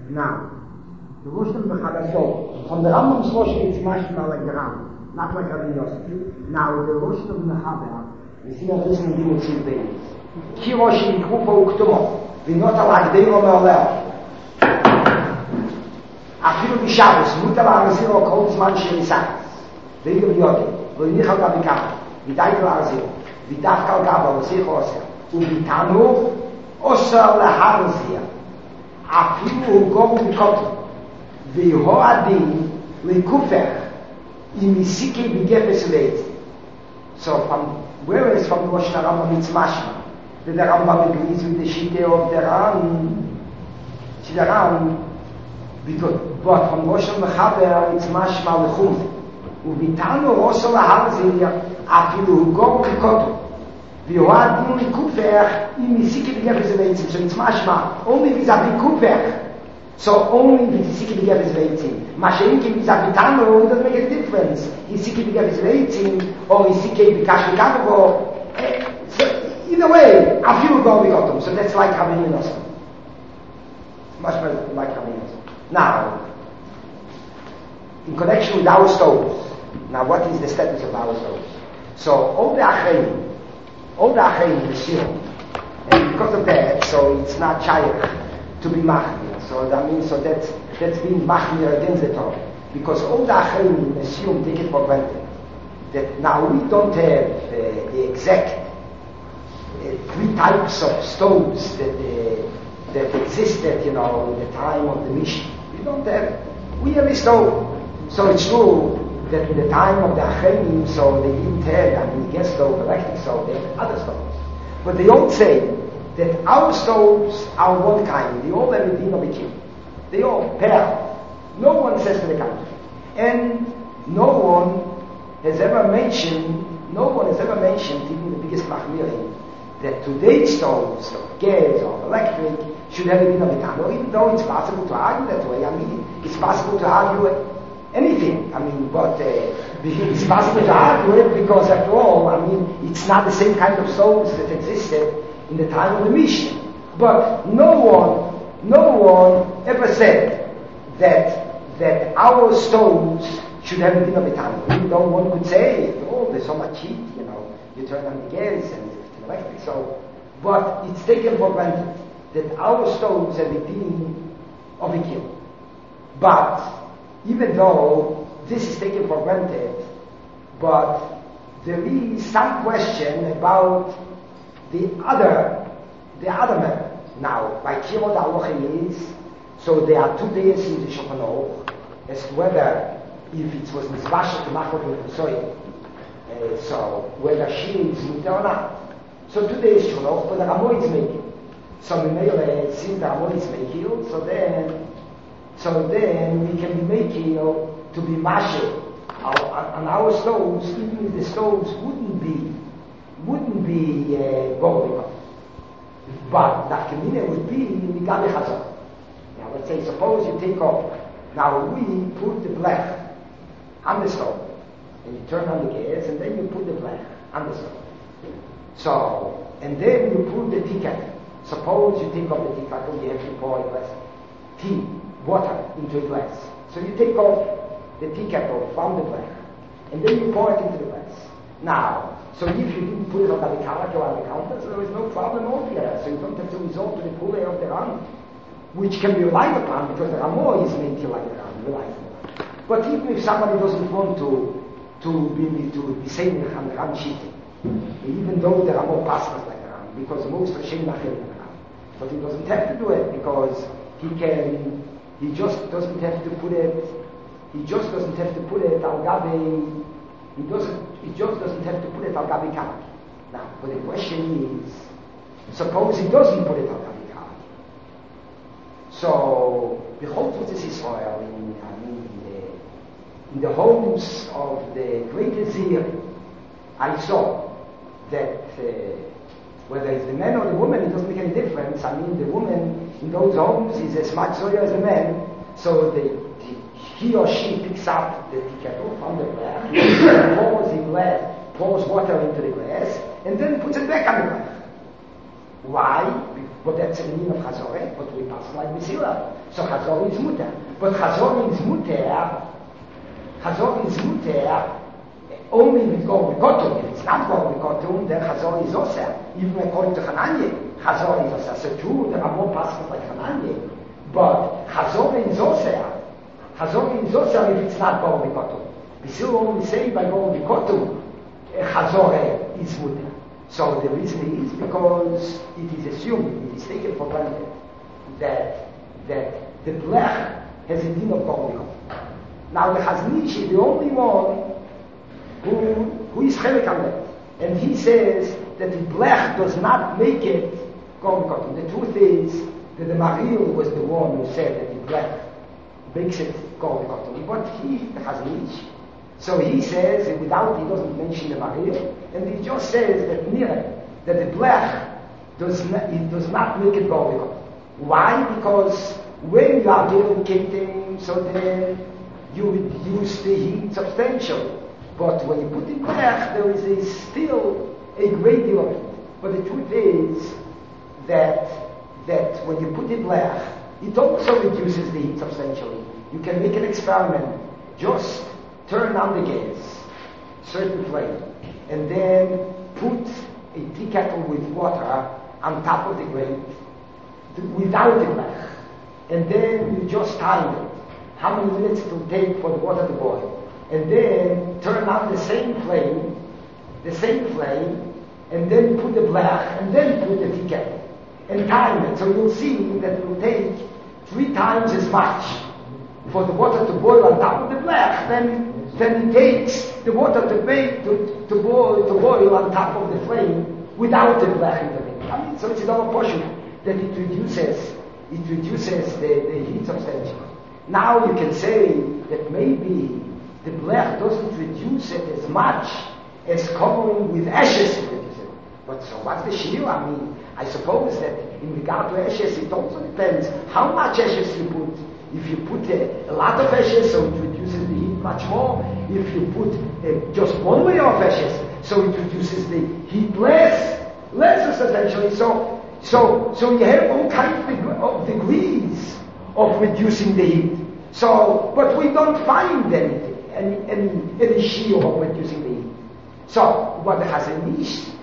Now, the Roshim Mechaber, so from the Rambam's Roshim, it's mashma like the Ram, not like Rabbi Yosef. Now, the Roshim Mechaber, we see that this in the Mitzvah days. Ki Roshim Krupa Uktumo, Vinota Lagdeiro Meoleo. אפילו בשבוס, מותר להרזיר או כל זמן שניסה. ואילו ביודי, והניח על גבי ככה, ודאית להרזיר, ודווקא על גבי, וסיך עושר, וביטנו עושר להרזיר. אפילו הוא גור בקוטו, והוא הדין לקופר, אם הסיקי בגפס לעץ. So where is from the Rosh Hashanah it's mashma? The Rambam agrees with the Shite of the Ram. Because, but from Rosh Mechaber it's mashma lechum. Uvitanu Rosh Laharzir afilu gor kikotu. V'yoad din likufech im isiki b'gefes veitzim. So it's mashma only vis-a-vis kupech. So only vis-a-vis b'gefes veitzim. Masha'inki vis-a-vis tanu, it doesn't make any difference. Isiki b'gefes veitzim or isiki b'kash b'kanovo. So either way, afilu gor kikotu. So that's like Rabbi Yosef. Mashma like Rabbi Yosef. Now, in connection with our stoves, now what is the status of our stoves? So, all the Achreim, the Shirom, and because of that, so it's not shaykh to be machmir. So that means, so that's being machmir against the Torah. Because all the Achreim, the Shirom, take it for granted. That now we don't have the exact three types of stoves that existed, in the time of the Mishnah. We don't have it. We have a stove. So it's true that in the time of the Achreim, so they didn't have, gas stove, electric stove, they had other stoves. But they all say that our stoves are one kind. They all have a din of a king. They all pair. No one says to the contrary. And no one has ever mentioned, even the biggest machmirim, that today's stoves, of gas or electric, should have a din of a tanur, even though it's possible to argue that way. It's possible to argue anything. But it's possible to argue it because, after all, it's not the same kind of stoves that existed in the time of the Mishnah. But no one ever said that our stoves should have a din of a tanur. Even though one could say, there's so much heat, you turn on the gas and it's electric. So, but it's taken for granted that our stoves have a din of a kill. But even though this is taken for granted, but there is some question about the other matter. Now, by Kirot Aloche is, so there are 2 days in the Shulchan Aruch as to whether if it was Mizvasha to Machot L'Chusoy, so whether she is muter or not. So 2 days Shulchan Aruch, but the Ramo is making. So since the Ramon is Mekil, so then we can be Mekil to be Mashir on our stoves, even if the stoves wouldn't be Gorlikov. But Nafkamina would be Migali Chazor. Now let's say, suppose you take off, now we put the blech on the stove, and you turn on the gas, and then you put the blech on the stove. So, and then you put the tea kettle. Suppose you take off the tea kettle, you have to pour a glass water into a glass. So you take off the tea kettle from the glass, and then you pour it into the glass. Now, so if you didn't put it on the counter or on the counter, so there is no problem altogether. So you don't have to resort to the pulley of the Ram, which can be relied upon because the Ramo is made to like the Ram, relies on. But even if somebody doesn't want to be saying on the Ram cheating, even though the Ramo passes like the Ram, because most of Shem Nachem the Ram, but he doesn't have to do it because he just doesn't have to put it al gabe. He just doesn't have to put it al gabi kaki. Now, but the question is, suppose he doesn't put it al gabi kaki. So, the whole Tutzis Israel, in the homes of the great Azir, I saw that whether it's the man or the woman, it doesn't make any difference. The woman in those homes is as much zoya as the man, so he or she picks up the kettle from the glass, pours water into the glass, and then puts it back on the glass. Why? But that's a meaning of Chazoreh, but we pass like Mesilah. So Chazor is muter. But Chazor is muter only with Gol B'Kotum. If it's not Gol B'Kotum, then Chazor is Oser. Even according to Hananye, Chazor is Oser. So true, there are more passages like Hananye. But Chazor is Oser. Chazor is Oser if it's not Gol B'Kotum. We still only say by Gol B'Kotum, Chazor is muter. So the reason is because it is assumed, it is taken for granted, that the blech has a din of Gol B'Kotum. Now the Chazon Ish is the only one who is chelik on that. And he says that the blech does not make it Gol B'Kotum. The truth is that the Maril was the one who said that the blech makes it Gol B'Kotum. But the Chazon Ish. So he says, he doesn't mention the Maril, and he just says that that the blech does not make it Gol B'Kotum. Why? Because when you are given ketim, so then you reduce the heat substantially. But when you put in blech, there is still a great deal of it. But the truth is that when you put in blech, it also reduces the heat substantially. You can make an experiment. Just turn on the gas, certain flame, and then put a tea kettle with water on top of the grate without the blech. And then you just time it. How many minutes it will take for the water to boil. And then turn on the same flame, and then put the blech, and then put the tea kettle. And time it. So you'll see that it will take 3 times as much for the water to boil on top of the blech then it takes the water to boil on top of the flame without the blech in the middle. I mean, so it's another portion that it reduces the heat substantially. Now you can say that maybe the blech doesn't reduce it as much as covering with ashes reduces it. But so what's the shiur? I mean, I suppose that in regard to ashes, it also depends how much ashes you put. If you put a lot of ashes, so it reduces the heat much more. If you put just one layer of ashes, so it reduces the heat less substantially. So you have all kinds of degrees of reducing the heat. So, but we don't find any shiur of reducing the heat. So what the Chazon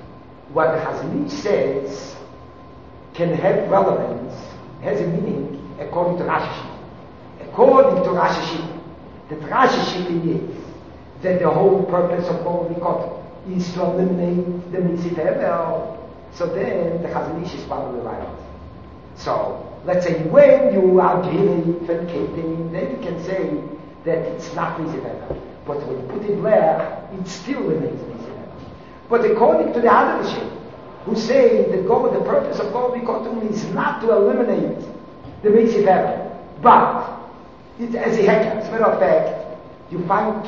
Ish says can have relevance, has a meaning according to Rashi. According to Rashi, that Rashi is that the whole purpose of Gol B'Kotum is to eliminate the Mitzvah Hevel. So then the Chazon Ish is probably right. So let's say when you are giving and keeping, then you can say that it's not Mitzvah Hevel. But when you put it there, it still remains Mitzvah Hevel. But according to the other Rashi, who say that the purpose of Gol B'Kotum is not to eliminate the Mitzvah Hevel, but it's as a hecker. As a matter of fact, you find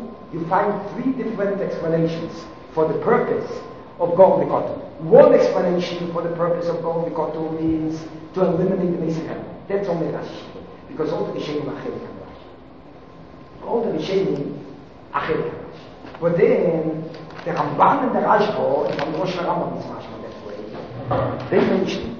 3 different explanations for the purpose of Gol B'Kotum. One explanation for the purpose of Gol B'Kotum is to eliminate the Mitzvah Hevel. That's only Rashi, because all the Rishonim are chelik on Rashi. All the Rishonim are chelik on Rashi. But then the Ramban and the Rashba, and the Rosh Rambam is much more that way. They mention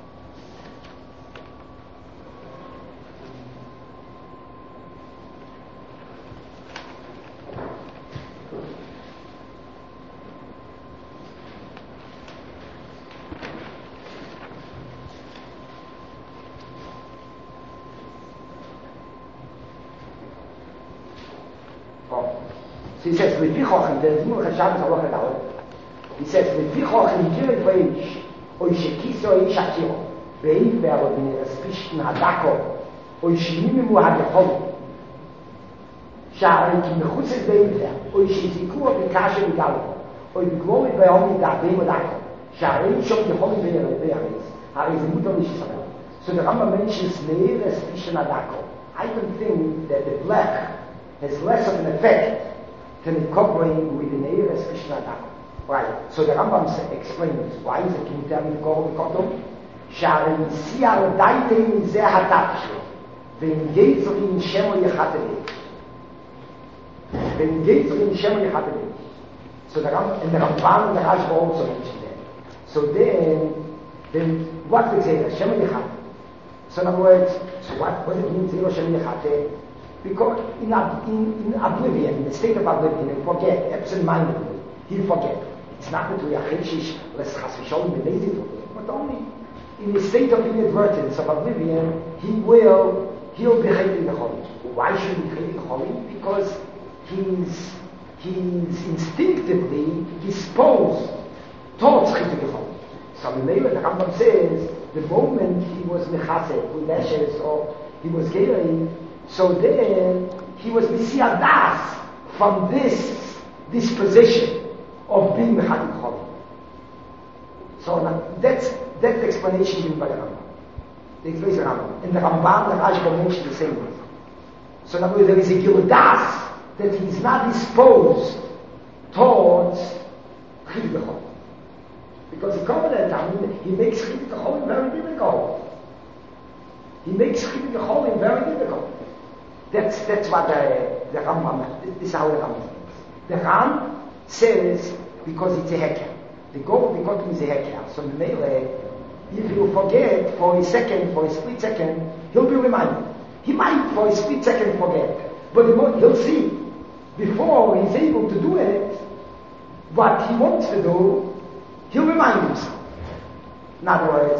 he says, with Pichoch, there's more Hashem Zaloch Adal. He says, with Pichoch, in Kirei Veish, Oy Shekiso Ish Akiro, Be'if Ve'arod Mineres Pishtin Hadako, Oy Shimimimu Hadechol, Sha'ari Ki Mechutzes Be'if Oy Shizikuo Bekashe B'Galo, Oy B'Glomit Be'omi Da'bei Modako, Sha'ari Shom Yecholim Be'aretz, Ha'ari Zemuto Nishisabel. So the Rambam mentions Me'eres Pishtin Hadako. I don't think that the blech has less of an effect than incorporating with the Eires Krishna Dako. Right. So the Rambam explains why is it can you tell me the Gol B'Kotum? Sha'ari Siyar Daitei Mizeh HaTapshu Ve'im Yetzrin Shemo Yechatevich Ve'im Yetzrin Shemo Yechatevich. So the Rambam and the Rashba also mention that. So then what we say, Shemo Yechatevich. So in other words, so what does it mean Zero Shem Yechate? Because in oblivion, in the state of oblivion, he'll forget, absent-mindedly, he'll forget. It's not that we are Cheshish, let's chas v'sholem be lazy to it, but only in the state of inadvertence, of oblivion, he'll be Chayei L'Cholim. Why should he be Chayei L'Cholim? Because he's instinctively disposed towards Chayei L'Cholim. So the Rambam says, the moment he was mechasek with ashes, or he was gay, so then he was misiadas from this disposition of being mechasek cholim. So now, that's the explanation given by the Rambam. The explanation of the Rambam. In the Rambam, the Rashba mentioned the same way. So now there is a giludas that he is not disposed towards chayei cholim. Because the covenant, he makes chayei cholim very difficult. He makes chayei cholim very difficult. That's what the Rambam, this is how the Rambam thinks. The Ram says, because it's a heker. The goal of the Kotum is a heker. So the Mele, if you forget for a second, for a split second, he'll be reminded. He might for a split second forget. But he'll see, before he's able to do it, what he wants to do, he'll remind himself. In other words,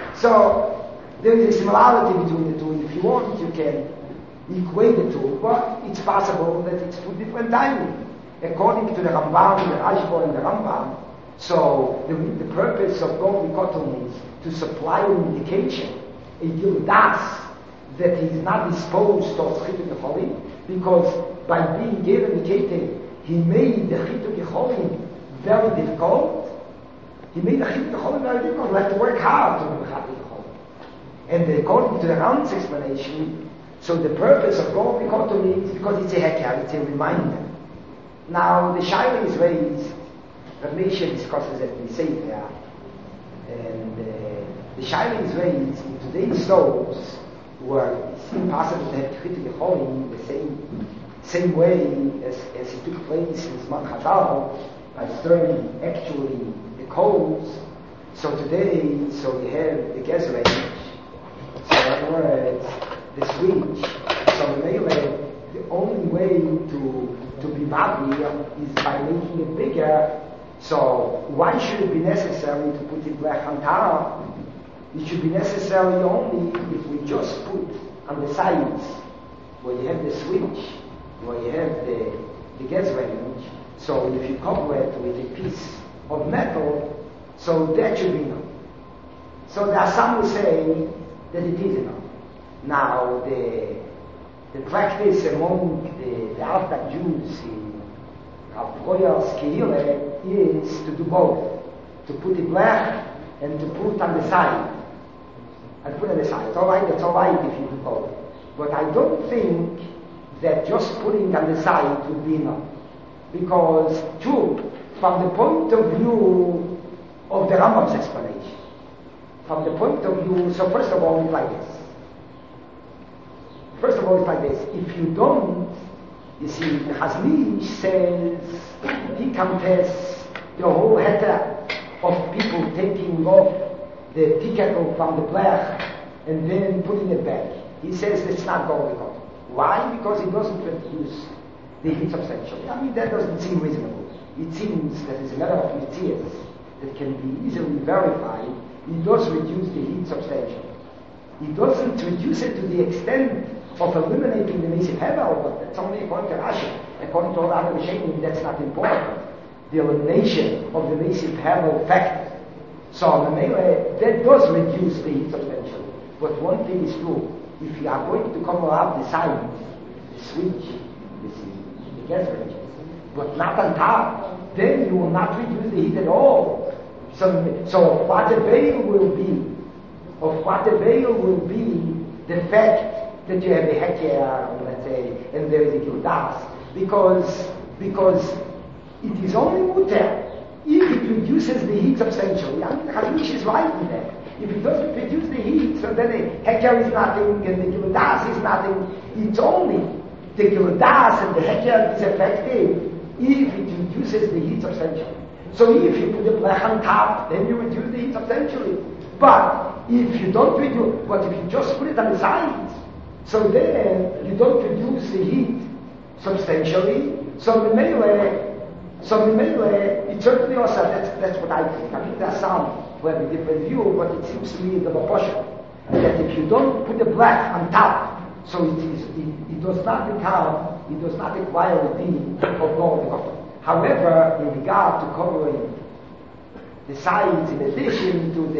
so there is a similarity between the two. If you want, you can equate the two, but it's possible that it's two different timing. According to the Rambam, the Rashba and the Rambam, so the purpose of Gov Kotum is to supply an indication, a Yudas, that he is not disposed towards Chituk Yecholim, because by being given indicated, he made the Chituk Yecholim very difficult. He made the Chituk Yecholim very difficult. You have to work hard to do the Chituk Yecholim. And according to the Rambam's explanation, so the purpose of Gov Kotum is because it's a heker, it's a reminder. Now the Shaila is raised, Rav Meisha discusses it in Sefer, and the Shaila is raised in today's souls where it's impossible to have Chituk Yecholim the same way as it took place in Zman Chazal by stirring actually the coals. So today, so we have the gas range. So in other words, the switch. So the only way to be mavir is by making it bigger. So why should it be necessary to put it black on top? It should be necessary only if we just put on the sides where you have the switch, where you have the gas range. So if you cover it with a piece of metal, so that should be enough. So there are some who say that it is enough. Now the practice among the Orthodox Jews in Rav Breuer's Kehillah is to do both, to put it black and to put on the side. And put on the side. It's all right if you do both. But I don't think that just putting on the side would be enough. Because, true, from the point of view of the Rambam's explanation, from the point of view, so first of all, it's like this. If you don't, you see, the Chaznish says, he contests the whole heter of people taking off the ticket from the blech and then putting it back. He says it's not going on. Why? Because it doesn't reduce the heat substantially. I mean, that doesn't seem reasonable. It seems that as a matter of materials that can be easily verified, it does reduce the heat substantially. It doesn't reduce it to the extent of eliminating the Mesiv Hevel, but that's only according to Rashi. According to all other Rishonim, that's not important. The elimination of the Mesiv Hevel factor. So, that does reduce the heat substantially. But one thing is true. If you are going to cover up the side, the switch, the gas range, but not on top, then you will not reduce the heat at all. So what the veil will be, the fact that you have a heker, let's say, and there is a Yudas, because it is only muter if it reduces the heat substantially. I mean, the Chaznish is right in that. If it doesn't reduce the heat, so then the heker is nothing and the Yudas is nothing. It's only the Yudas and the heker is effective if it reduces the heat substantially. So if you put a blech on top, then you reduce the heat substantially. But if you don't produce, but if you just put it on the side, so then you don't produce the heat substantially, so the melee, it certainly also, that's what I think. I think there's some who have a different view, but it seems to me in the proportion that if you don't put the black on top, so it does not require a din of gold. However, in regard to covering the sides in addition to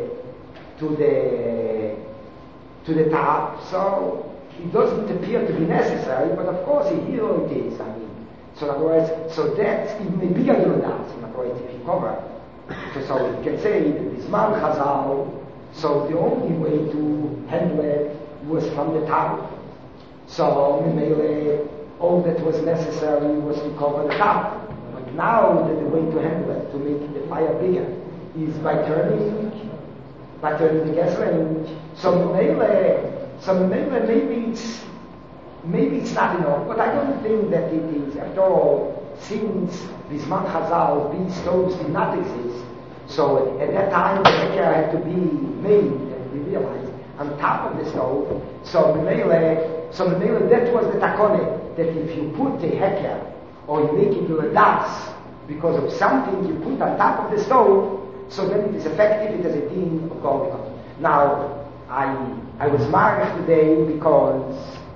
the top, so it doesn't appear to be necessary, but of course here it is. I mean, so in other words, so that's even a bigger than that. In other words, if you cover, so you can say that Bisman Chazal, so the only way to handle it was from the top. So all that was necessary was to cover the top. But now the way to handle it, to make the fire bigger, is by turning the gas range. So maybe it's not enough, but I don't think that it is. After all, since Bisman Chazal, these stoves did not exist, so at that time the heker had to be made, and we realized, on top of the stove. So that was the takone, that if you put a heker, or you make it to a das, because of something you put on top of the stove, so then it is effective, it has a din of gold. Now, I was married today because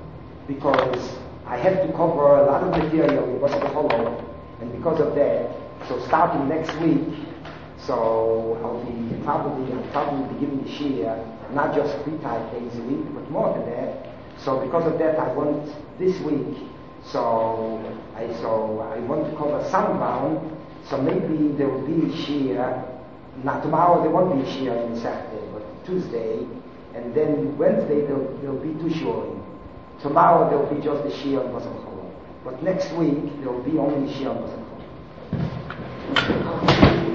I have to cover a lot of material in Boston Hollow, and because of that, so starting next week, so I'll probably be giving the shir, not just 3 days a week, but more than that. So because of that, I want this week, so I want to cover Sunbound, so maybe there will be a shir. Not tomorrow, there won't be a shir on Saturday, but Tuesday, and then Wednesday there'll be 2 shurim. Tomorrow there will be just a shir on Boston Hollow, but next week there will be only a shir on Boston Hollow.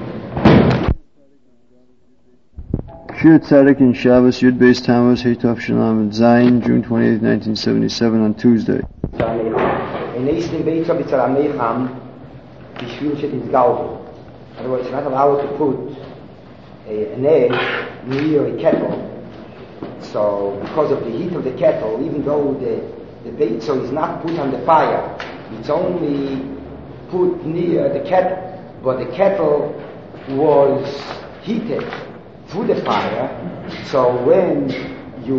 Shir Tzadik in Shabbos, Yud Beis Tammuz, Heitov Shalom, Zayin, June 28, 1977, on Tuesday. In nächsten Beit of Yitzhak Ameicham, Bishvil Shetisgalvu. In other words, you're not allowed to put an egg near a kettle. So, because of the heat of the kettle, even though the beit is not put on the fire, it's only put near the kettle, but the kettle was heated through the fire. So when you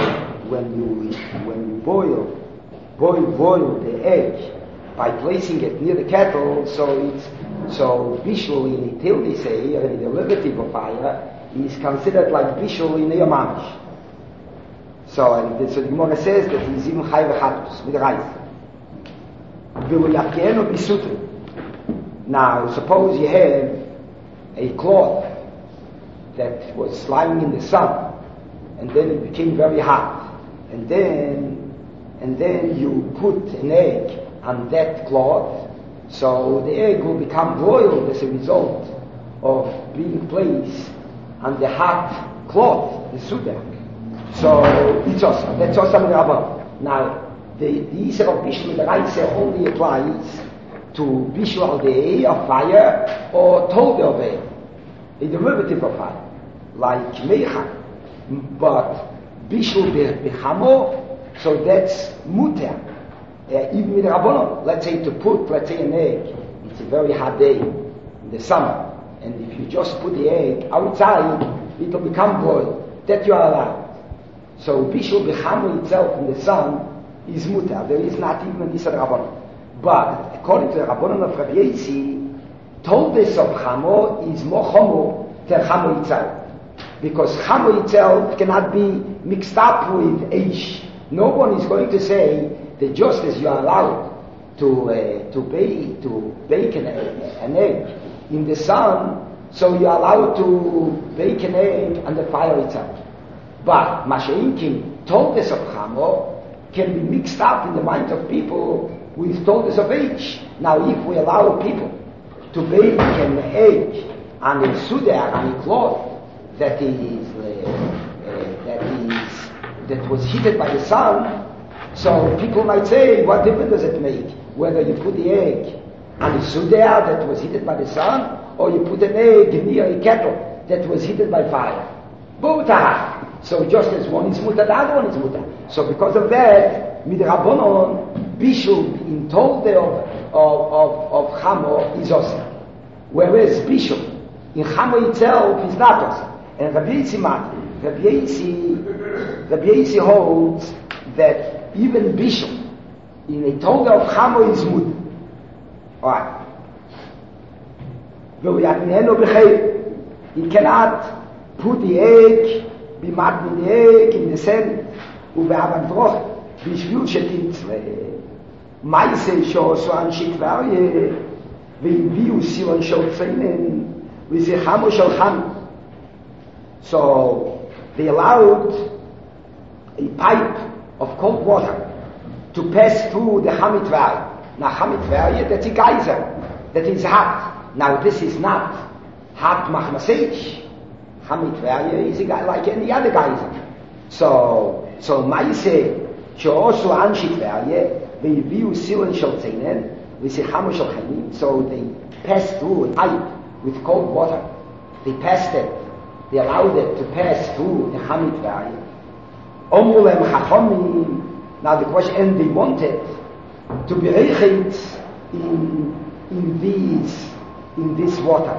boil the egg by placing it near the kettle, so bishul in Itil, they say, in the derivative of fire, is considered like bishul in a mamish. So the Gemara says that he's even chai v'chatus with rice. Now, suppose you have a cloth that was lying in the sun, and then it became very hot, and then you put an egg on that cloth, so the egg will become boiled as a result of being placed on the hot cloth, the sudak. So it's awesome. That's awesome. Now, the Yisrael of Bishul, the Raisa only applies to Bishul al De'eh of fire or Tolde of a derivative of fire, like Meicha. But Bishul Bechamo, so that's Muter. Even with Rabbanon, let's say an egg, it's a very hot day in the summer, and if you just put the egg outside, it will become boiled. That you are allowed. So Bishul Bechamo itself in the sun is mutar. There is not even this Rabbanon. But according to the Rabbanon of Rabbi Yossi, Toldes of Chamo is more Chomo than Chamo itself. Because Chamo itself cannot be mixed up with Eish. No one is going to say that just as you are allowed to bake an egg in the sun, so you are allowed to bake an egg on the fire itself. But Masha'inkim, Toldes of Chamo, can be mixed up in the minds of people with Toldes of H. Now, if we allow people to bake an egg on a sudar, on a cloth that was heated by the sun, so people might say, what difference does it make whether you put the egg on a sudar that was heated by the sun, or you put an egg near a kettle that was heated by fire? Both are half. So just as one is mutter, the other one is mutter. So because of that, midrabanon, bishul in tolde of chamo is osir. Whereas bishul in chamo itself is not osir. And Rabbi Yitzi holds that even bishul in a tolde of chamo is mutter. Alright. You cannot put the egg, be mad with the egg in the sand, ובאבן דרוך, בשביל שתמצא מייסה שעשו אנשי טבריה, והביאו סיון של ציינן, וזה חמו של חם. So, they allowed a pipe of cold water to pass through the Hamid Valley. Now, Hamid Valley, that's a geyser, that is hot. Now, this is not hot machmasech. Hamid Valley is a guy like any other geyser. So Maise, she'osu anshi Tverye, ve'yiviu silan shel tzinen, v'sichamu shel chanim. So they passed through a pipe with cold water. They passed it. They allowed it to pass through the Hamid Tverye. Omulem chachomim. Now the question, and they wanted to be reichet in this water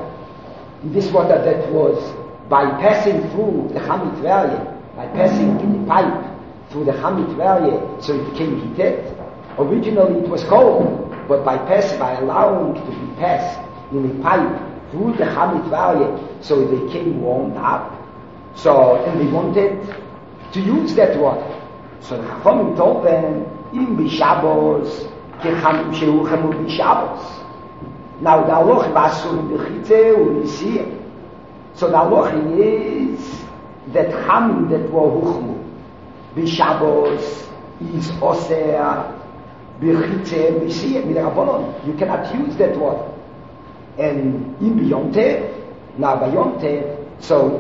that was by passing through the Hamid Tverye, by passing in the pipe through the Hamid Tverye, so it became heated. Originally it was cold, but by allowing it to be passed in a pipe through the Hamid Valley, so it became warmed up. So, and they wanted to use that water. So the Chachamim told them, Im b'Shabbos, kechamim shehuchemu b'Shabbos. Now the halacha basur b'chitze u'nisiyah. So the halacha is that chamim that were huchmu b'Shabbos is oser b'chitze b'nisiyah midrabanon. You cannot use that water. And in b'yontev, now by yontev, so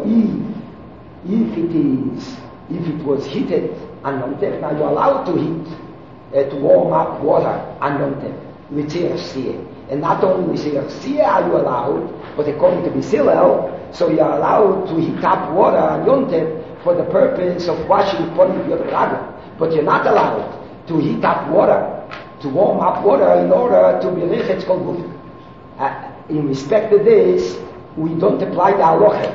if it was heated on yontev, now you're allowed to heat, to warm up water on yontev with tzirasiyah. And not only with tzirasiyah are you allowed, but according to B'Hillel, so you're allowed to heat up water on yontev for the purpose of washing upon your ragel. But you're not allowed to heat up water, to warm up water in order to be rechetz kol guf. In respect to this, we don't apply the halacha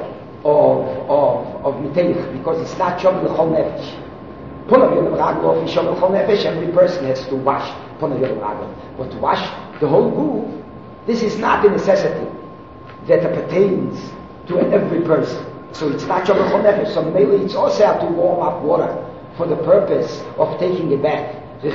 of Miteich, because it's not Shom L'chol Nefesh. Ponav Yom Raglo is Shom L'chol Nefesh, every person has to wash Ponav Yom Raglo. But to wash the whole group, this is not a necessity that pertains to every person. So it's not Shom L'chol Nefesh. So mainly it's also to warm up water for the purpose of taking a bath.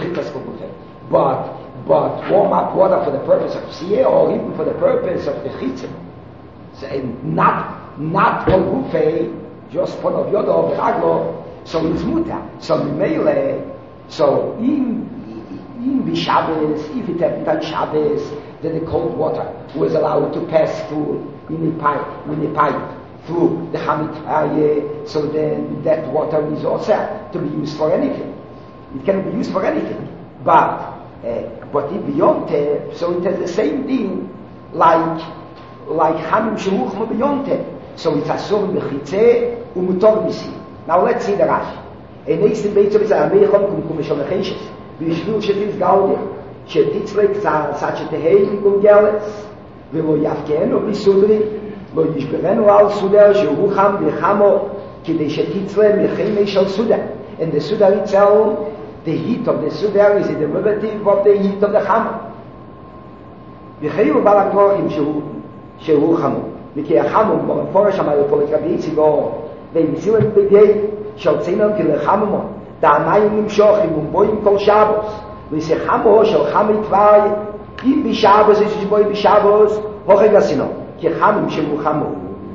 But warm up water for the purpose of siyah, or even for the purpose of the chitzah. So, and not kol gufei, just ponav yodo v'raglo, so it's muta. So mimele, so in b'Shabbos, if it happened on Shabbos, then the cold water was allowed to pass through in a pipe through the Hamid Tverye, so then that water is also to be used for anything. It can be used for anything. But if beyond so it has the same thing like Hamim Shehuchma beyond. So it's asur b'chitzeh u'mutor b'si. Now let's see the Rashi. A next debate is a meichon kum shomecheshes. B'yishvil shetis gaude shetitzlek sachetehei gumgeles v'lo yafkenu b'sudri lo yishberenu al suder shehucham b'chamo kidei shetitzle mechemei shel suder. And the suder itself, the heat of the suder is a derivative of the heat of the chamo. V'cheyu balakrochim shehu chamo. V'ki achamo, במפורש אמר פה את רבי יציגו, והמציאו את בידי של ציינם כלחמו, דעניים נמשוחים ומבואים כל שבוס, ושחמו של חמי תוואי, אם בשבוס יש שבוי בשבוס, הוכג עשינו, כי חמים shehu chamo.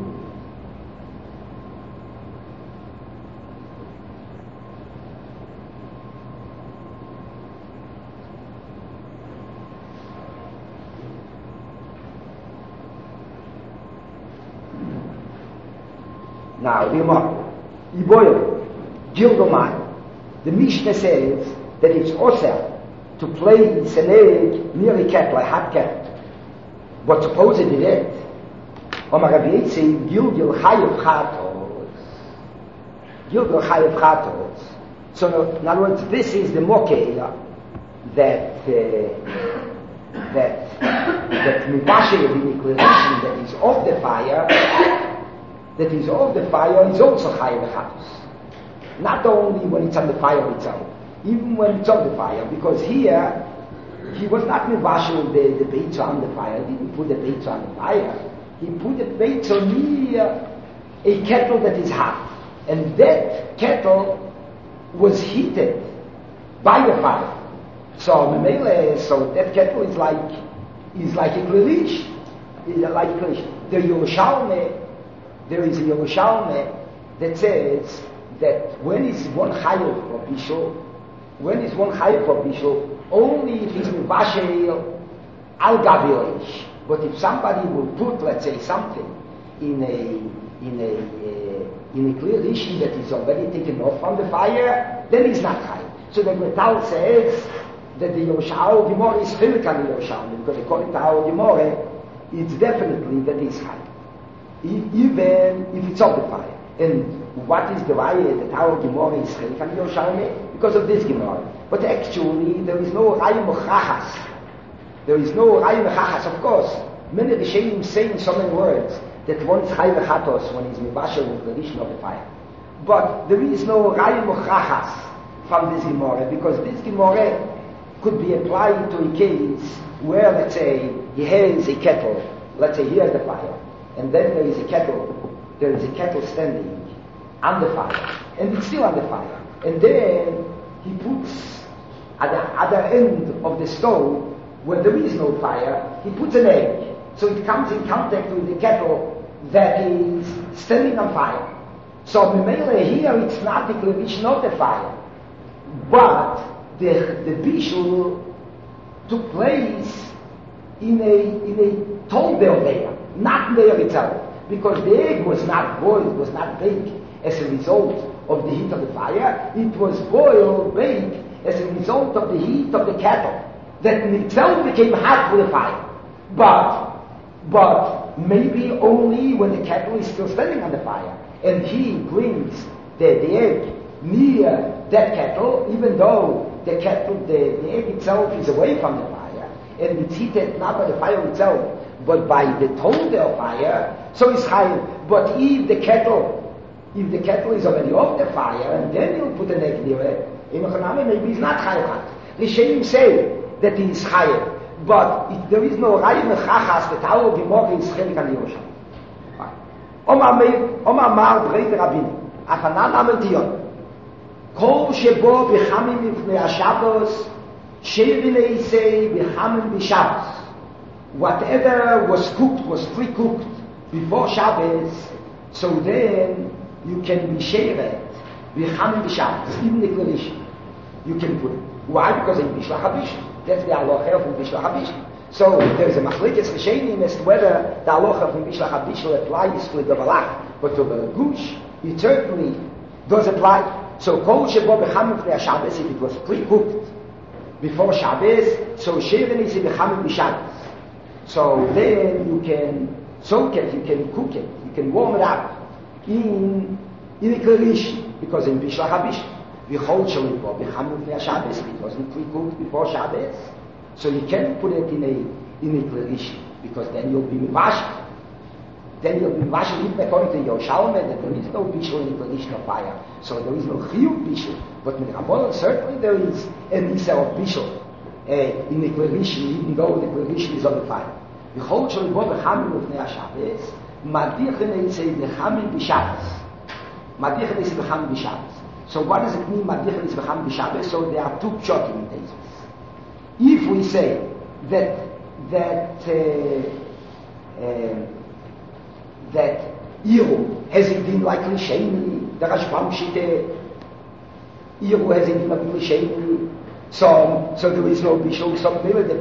Now, Gildomai, the Mishnah says that it's osel to play in Seneg near a kettle, a hot kettle. But suppose it did. Omar Rabbi Yitzi, Gilgil Chayev Chatos. Gilgal Chayev Chatos. So in other words, this is the mokeh that Mibashir the declaration that is of the fire, is also Chayev Chatos. Not only when it's on the fire itself, even when it's on the fire, because here he was not Mibashir the beitza on the fire. He didn't put the beitza on the fire. He put the beitza near a kettle that is hot. And that kettle was heated by the fire. So that kettle is like a klilish. There is a Yerushalme that says that when is one chayav for bishul, only if he's mivashel al gabi. But if somebody will put, let's say, something in a clear issue that is already taken off from the fire, then he's not high. So the Metal says that the Yoshao Gemara is chilik on the Yoshao, because according to our Gemara, it's definitely that he's high, even if it's on the fire. And what is the raya that our Gemara is chilik on the Yoshao? Because of this Gemara. But actually, there is no raya mochachas. There is no raya mochachas, of course. Many Rishonim say in so many words that one is Chayev Chatos when he's mibashel with the tradition of the fire. But there is no raya mochachas from this Gemara, because this Gemara could be applied to a case where, let's say, he has a kettle, let's say he has the fire, and then there is a kettle standing on the fire, and it's still on the fire, and then he puts at the other end of the stove, where there is no fire, he puts an egg, so it comes in contact with the kettle that is standing on fire. So Memele here it's not the klevich, not the fire, but the bishul took place in a tolder there, not there itself, because the egg was not boiled, was not baked as a result of the heat of the fire. It was boiled, baked as a result of the heat of the kettle that in itself became hot with the fire. But maybe only when the kettle is still standing on the fire, and he brings the egg near that kettle, even though the egg itself is away from the fire, and it's heated not by the fire itself, but by the tolder fire, so it's high. But if the kettle is already off the fire, and then you put an egg near it, maybe it's not high. The Rishonim say that he is higher, but there is no raya mechachas that our Gemara is chilik on Yerushalmi. Omar Mar Brei Rabin, Afanan Amantion. Kol shebo b'chamim mifnei HaShabbos, she'rin eisei b'chamim b'Shabbos. Whatever was cooked, was pre-cooked before Shabbos, so then you can be she'ret b'chamim b'Shabbos, even the klarish. You can put it. Why? Because in Bishlah HaBishul. That's the halacha from Bishlah HaBishul. So there is a machlekes Rishonim as to whether the halacha from Bishlah HaBishul applies to the balach, but to the gush, it certainly does apply. So kol shebo b'chamim mifnei HaShabbos, if it was pre-cooked before Shabbos, so she'rin is b'chamim b'Shabbos. So then you can soak it, you can cook it, you can warm it up in a klarish, because in Bishlah HaBishul. It wasn't pre-cooked before Shabbos, so you can't put it in a klarish, because then you'll be mivashel. Then you'll be mivashel even according to Yerushalmi that there is no bishul in the klarish of fire, so there is no chiyuv bishul. But in Rabbanan certainly there is an isa of bishul in the klarish, even though the klarish is on the fire. So what does it mean, Madichan is B'cham B'Shabbos? So there are two pshatim in this. If we say that Iru has a din like Rishayni, the Rashbam Shite, Iru has a din like Rishayni, so there is no Bishul. So maybe the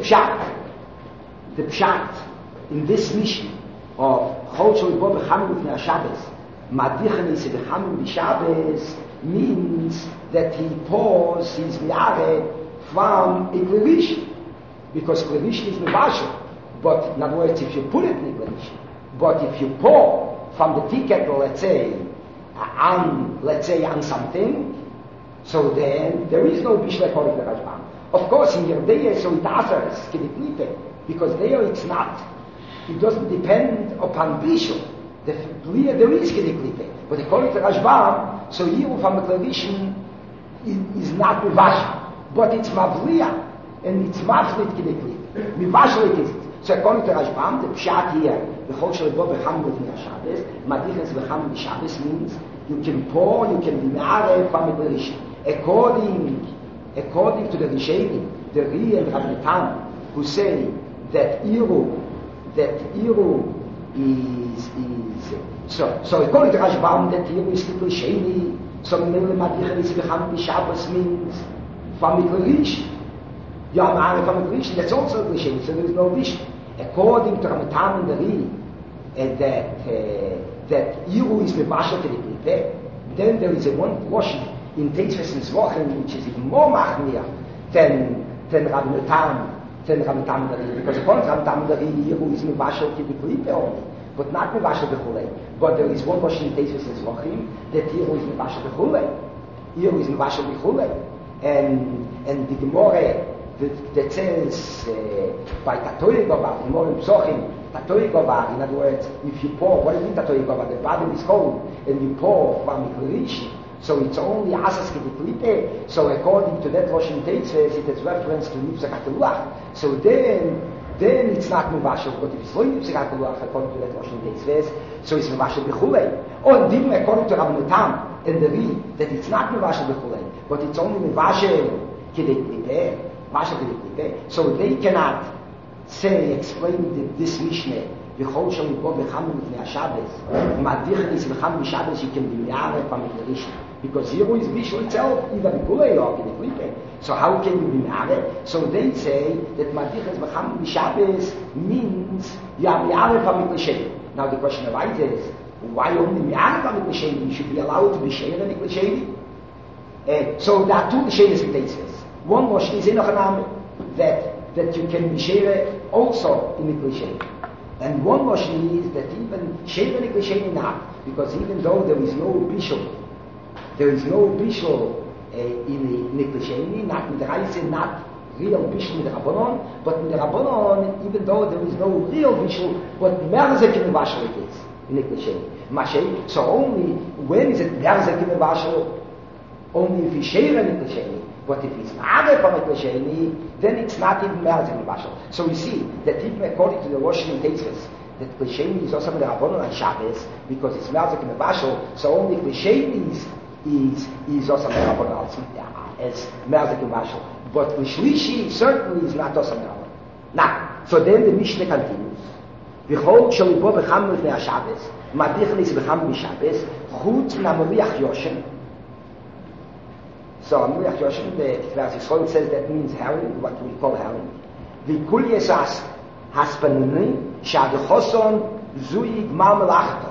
pshat in this mission of Chol Shel Bo B'cham B'fnei HaShabbos, Madichan is B'cham B'Shabbos, means that he pours his miare from a klarish, because klarish is mivashel. But in other words, if you put it in a klarish, but if you pour from the tea kettle, let's say, let's say, on something, so then there is no bishul according to the Rashbam. Of course, in Yerdei, so it answers kediklipe, because there it's not. It doesn't depend upon bishul. There is kediklipe, but according to Rashbam, so here from the tradition is not mivashal, but it's mavliya, and it's mavlit kediklipe. Mivashal it is. So according to Rashbam, the pshat here, the whole shalabo b'cham b'fnei Shabbos, madichas b'cham b'Shabbos means you can pour, you can be ma'arev from the tradition. According to the Rishonim, the Ri and Rabbi Tam, who say that Iru is so according to Rashbam that Iru is Tikul Sheni, so Mele Madicha is Becham B'Shabbos means from the Rishon. Yom Aref from the Rishon, that's also the Rishon, so there is no Rishon. According to Rabbi Tam and the Ri, that Iru is Mebashal to the Klippeh, then there is a one portion in Tetzves and Zwochen, which is even more machmir than Rabbi Tam and the Ri, because according to Rabbi Tam and the Ri, Iru is Mebashal to the Klippeh only, but not Mebashal B'chulei. But there is one portion in Tetzves and Zwochen that Iru is Mebashal B'chulei. Iru is Mebashal B'chulei. And the Gemara that says by Tatoy Gova, the more in Psochim, Tatoy Gova, in other words, if you pour, what do you mean Tatoy Gova? The bottom is cold, and you pour from Mikurish, so it's only Asas Kediklipe, so according to that Rosh Tetzves, it has reference to Nipsa Kataluach. So then it's not Muvashal, but if it's not Nipsa Kataluach, according to that Rosh Tetzves, so it's Muvashal B'chulei. Or even according to Rabbi Tam and the Ri, that it's not Muvashal B'chulei, but it's only Muvashal Kediklipe. So they cannot explain this Mishnah, V'chol shel yipo b'cham b'fnei Shabbos, Madich is b'cham b'Shabbos, you can be me'aref from the Rishon. Because here is Bishul itself, either B'kulei or Kediklipe. So how can you be me'aref? So they say that Madich is b'cham b'Shabbos means you are me'aref from the Rishon. Now the question arises, why only me'aref from the Rishon? You should be allowed to be sheir in the Rishon. So there are two Rishonos in Tetzves. One Moshe is in that you can be sheir also in the Rishon. And one Moshe is that even sheir in the Rishon not, because even though there is no bishul in the Rishon, not in the Reise, not real bishul in the Rabbanon, but in the Rabbanon, even though there is no real bishul, but merzek in the Vashal it is in the Rishon. So only when is it merzek in the Vashal? Only if you sheir in the Rishon. But if it's ma'aref on the Klesheni, then it's not even merzek in the Vashal. So we see that even according to the Rosh Tetzves, that Klesheni is also the Rabbanon on Shabbos, because it's merzek in the Vashal, so only Klesheni is also the Rabbanon as merzek in the Vashal. But Kleshlishi certainly is not also the Rabbanon. Now, so then the Mishnah continues. V'chol shel yipo b'cham b'fnei Shabbos, madich lis b'cham b'Shabbos, chutz namoriach yoshem. So Amriach Yoshem, the Tfilas Yisrael says that means herring, what we call herring. V'kul yesas haspanini sha'adechoson zui gmar melachto.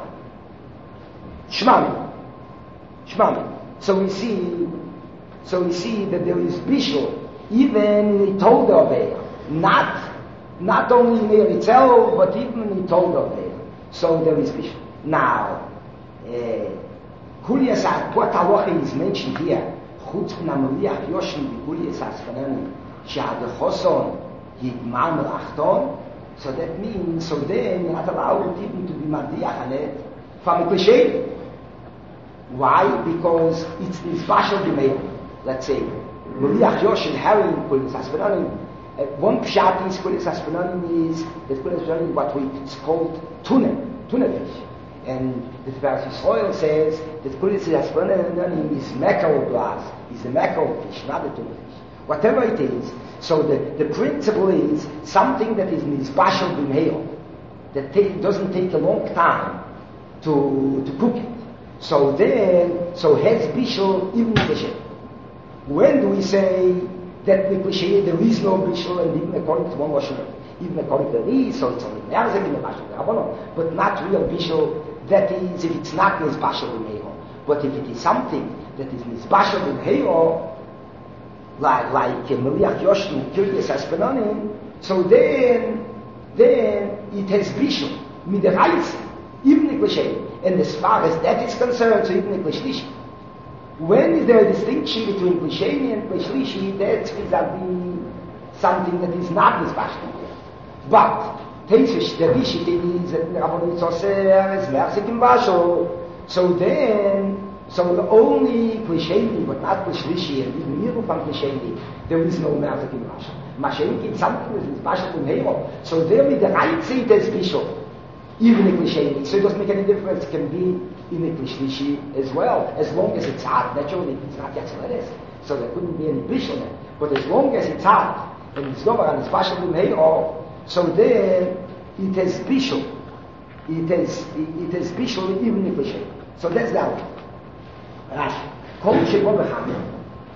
Shmami. So we see that there is bishul even in the Tolda of Eir. Not only in Eir itself, but even in the Tolda of Eir. So there is bishul. Now, kul yesas, what halacha is mentioned here, חוץ מן המריח יושן בגולי הסספנני שהדחוסון יגמר מלאכתון, so that means, so then you're not allowed even to be madiach on it from a cliche. Why? Because it's bashal b'meir. Let's say moriach yoshen herring guli asaspenani. One pshat is guli asaspenani is that guli asaspenani what it's called tuna fish. And the Tfilas Yisrael says that guli asaspenani is mekal blast, is the mekal fish, not the tuna fish. Whatever it is. So the principle is something that is bashal b'meir, that doesn't take a long time to cook it. So has bishul even bishul. When do we say that the bishul there is no bishul, and even according to one washing, even according to the so it's only merzek in the bashul, but not real bishul. That is if it's not bashal b'meir. But if it is something that is bashal b'meir, like Meliach Yoshni, Kirgis Aspenanim, so then it has bishul. Midiraisa, Even the Sheni. And as far as that is concerned, so even the Shlishi. When is there a distinction between Sheni and Shlishi, that's vis-a-vis something that is not this Bashkin. But, Teisish, the Rishit is that Rabbanit Soser is Mersik in Basho. So then, so only Sheni, but not Shlishi, and even Miru from Sheni, there is no Mersik in Basho. Mashenki is something that is Basho from Hero. So there with the right seat as Bishop. Even in Sheni. So it doesn't make any difference. It can be in the Shlishi as well, as long as it's hard. Naturally, it's not Yatzaredes, so there couldn't be any Bishop. But as long as it's hard, and it's over and it's Bashal Bim Heiro, so then it has Bishop. It has Bishop even in Sheni. So that's that one. Rashi. Kol Shebo B'Chami.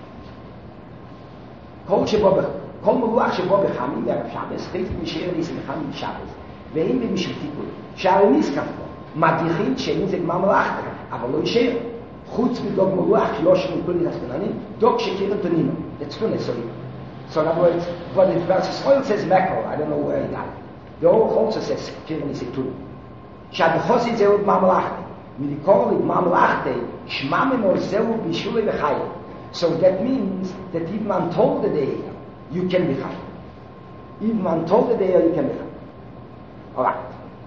Kol Meluach Shebo B'Chami, Erev Shabbos, Teit Misher Nis B'Chami Shabbos. ואין במשותיקות, שהרי נזכר פה, מדיחים שאין זה גמר מלאכת, אבל לא יישאר. חוץ מדוג מלוח, יושם מכל הספננים, דוג שקירים תנינו. That's good, sorry. So in other words, but if versus oil says macro, I don't know where he got it. The oil also says, kirim is a tool. שהדחוסי זהו גמר מלאכת. מלקור לגמר מלאכת, שמע ממנו זהו בישולי וחי. So that means that if man told the day, you can be high. If man told the day, you can be high. All right.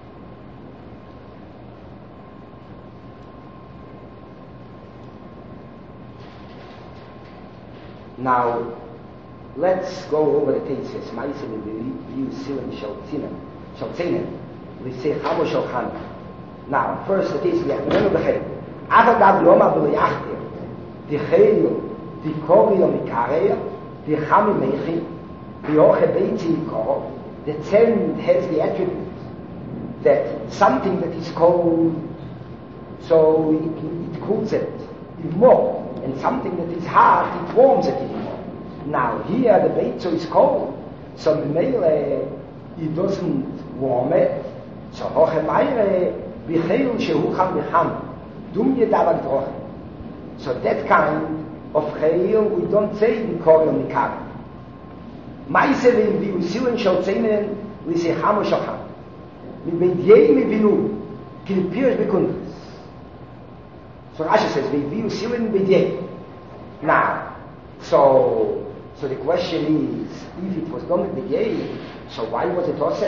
Now, let's go over the cases. Ma'aseh v'yu silim shaltzinen. We say chavo shalchan. Now, first the case we have to remember the case. Avagav yoma b'liachtir. Dicheyu, dikorio mikareya, dichami mechi, dioche beitzi yikoro. The tzen has the attribute that something that is cold, so it cools it even more, and something that is hot, it warms it even more. Now here the beitzo is cold, so the mele it doesn't warm it. So hoche meire bicheil shehu cham b'cham dum yedav drochen. So that kind of cheil we don't say in koryom nikar. Ma'aseh v'yu silim shaltzinen we say chamo shacham. מבדיעי מבינו, כלפירש בקונדס. So Rashi says, "Viviu silim b'diei." Now, so the question is, if it was done with b'diei, so why was it also?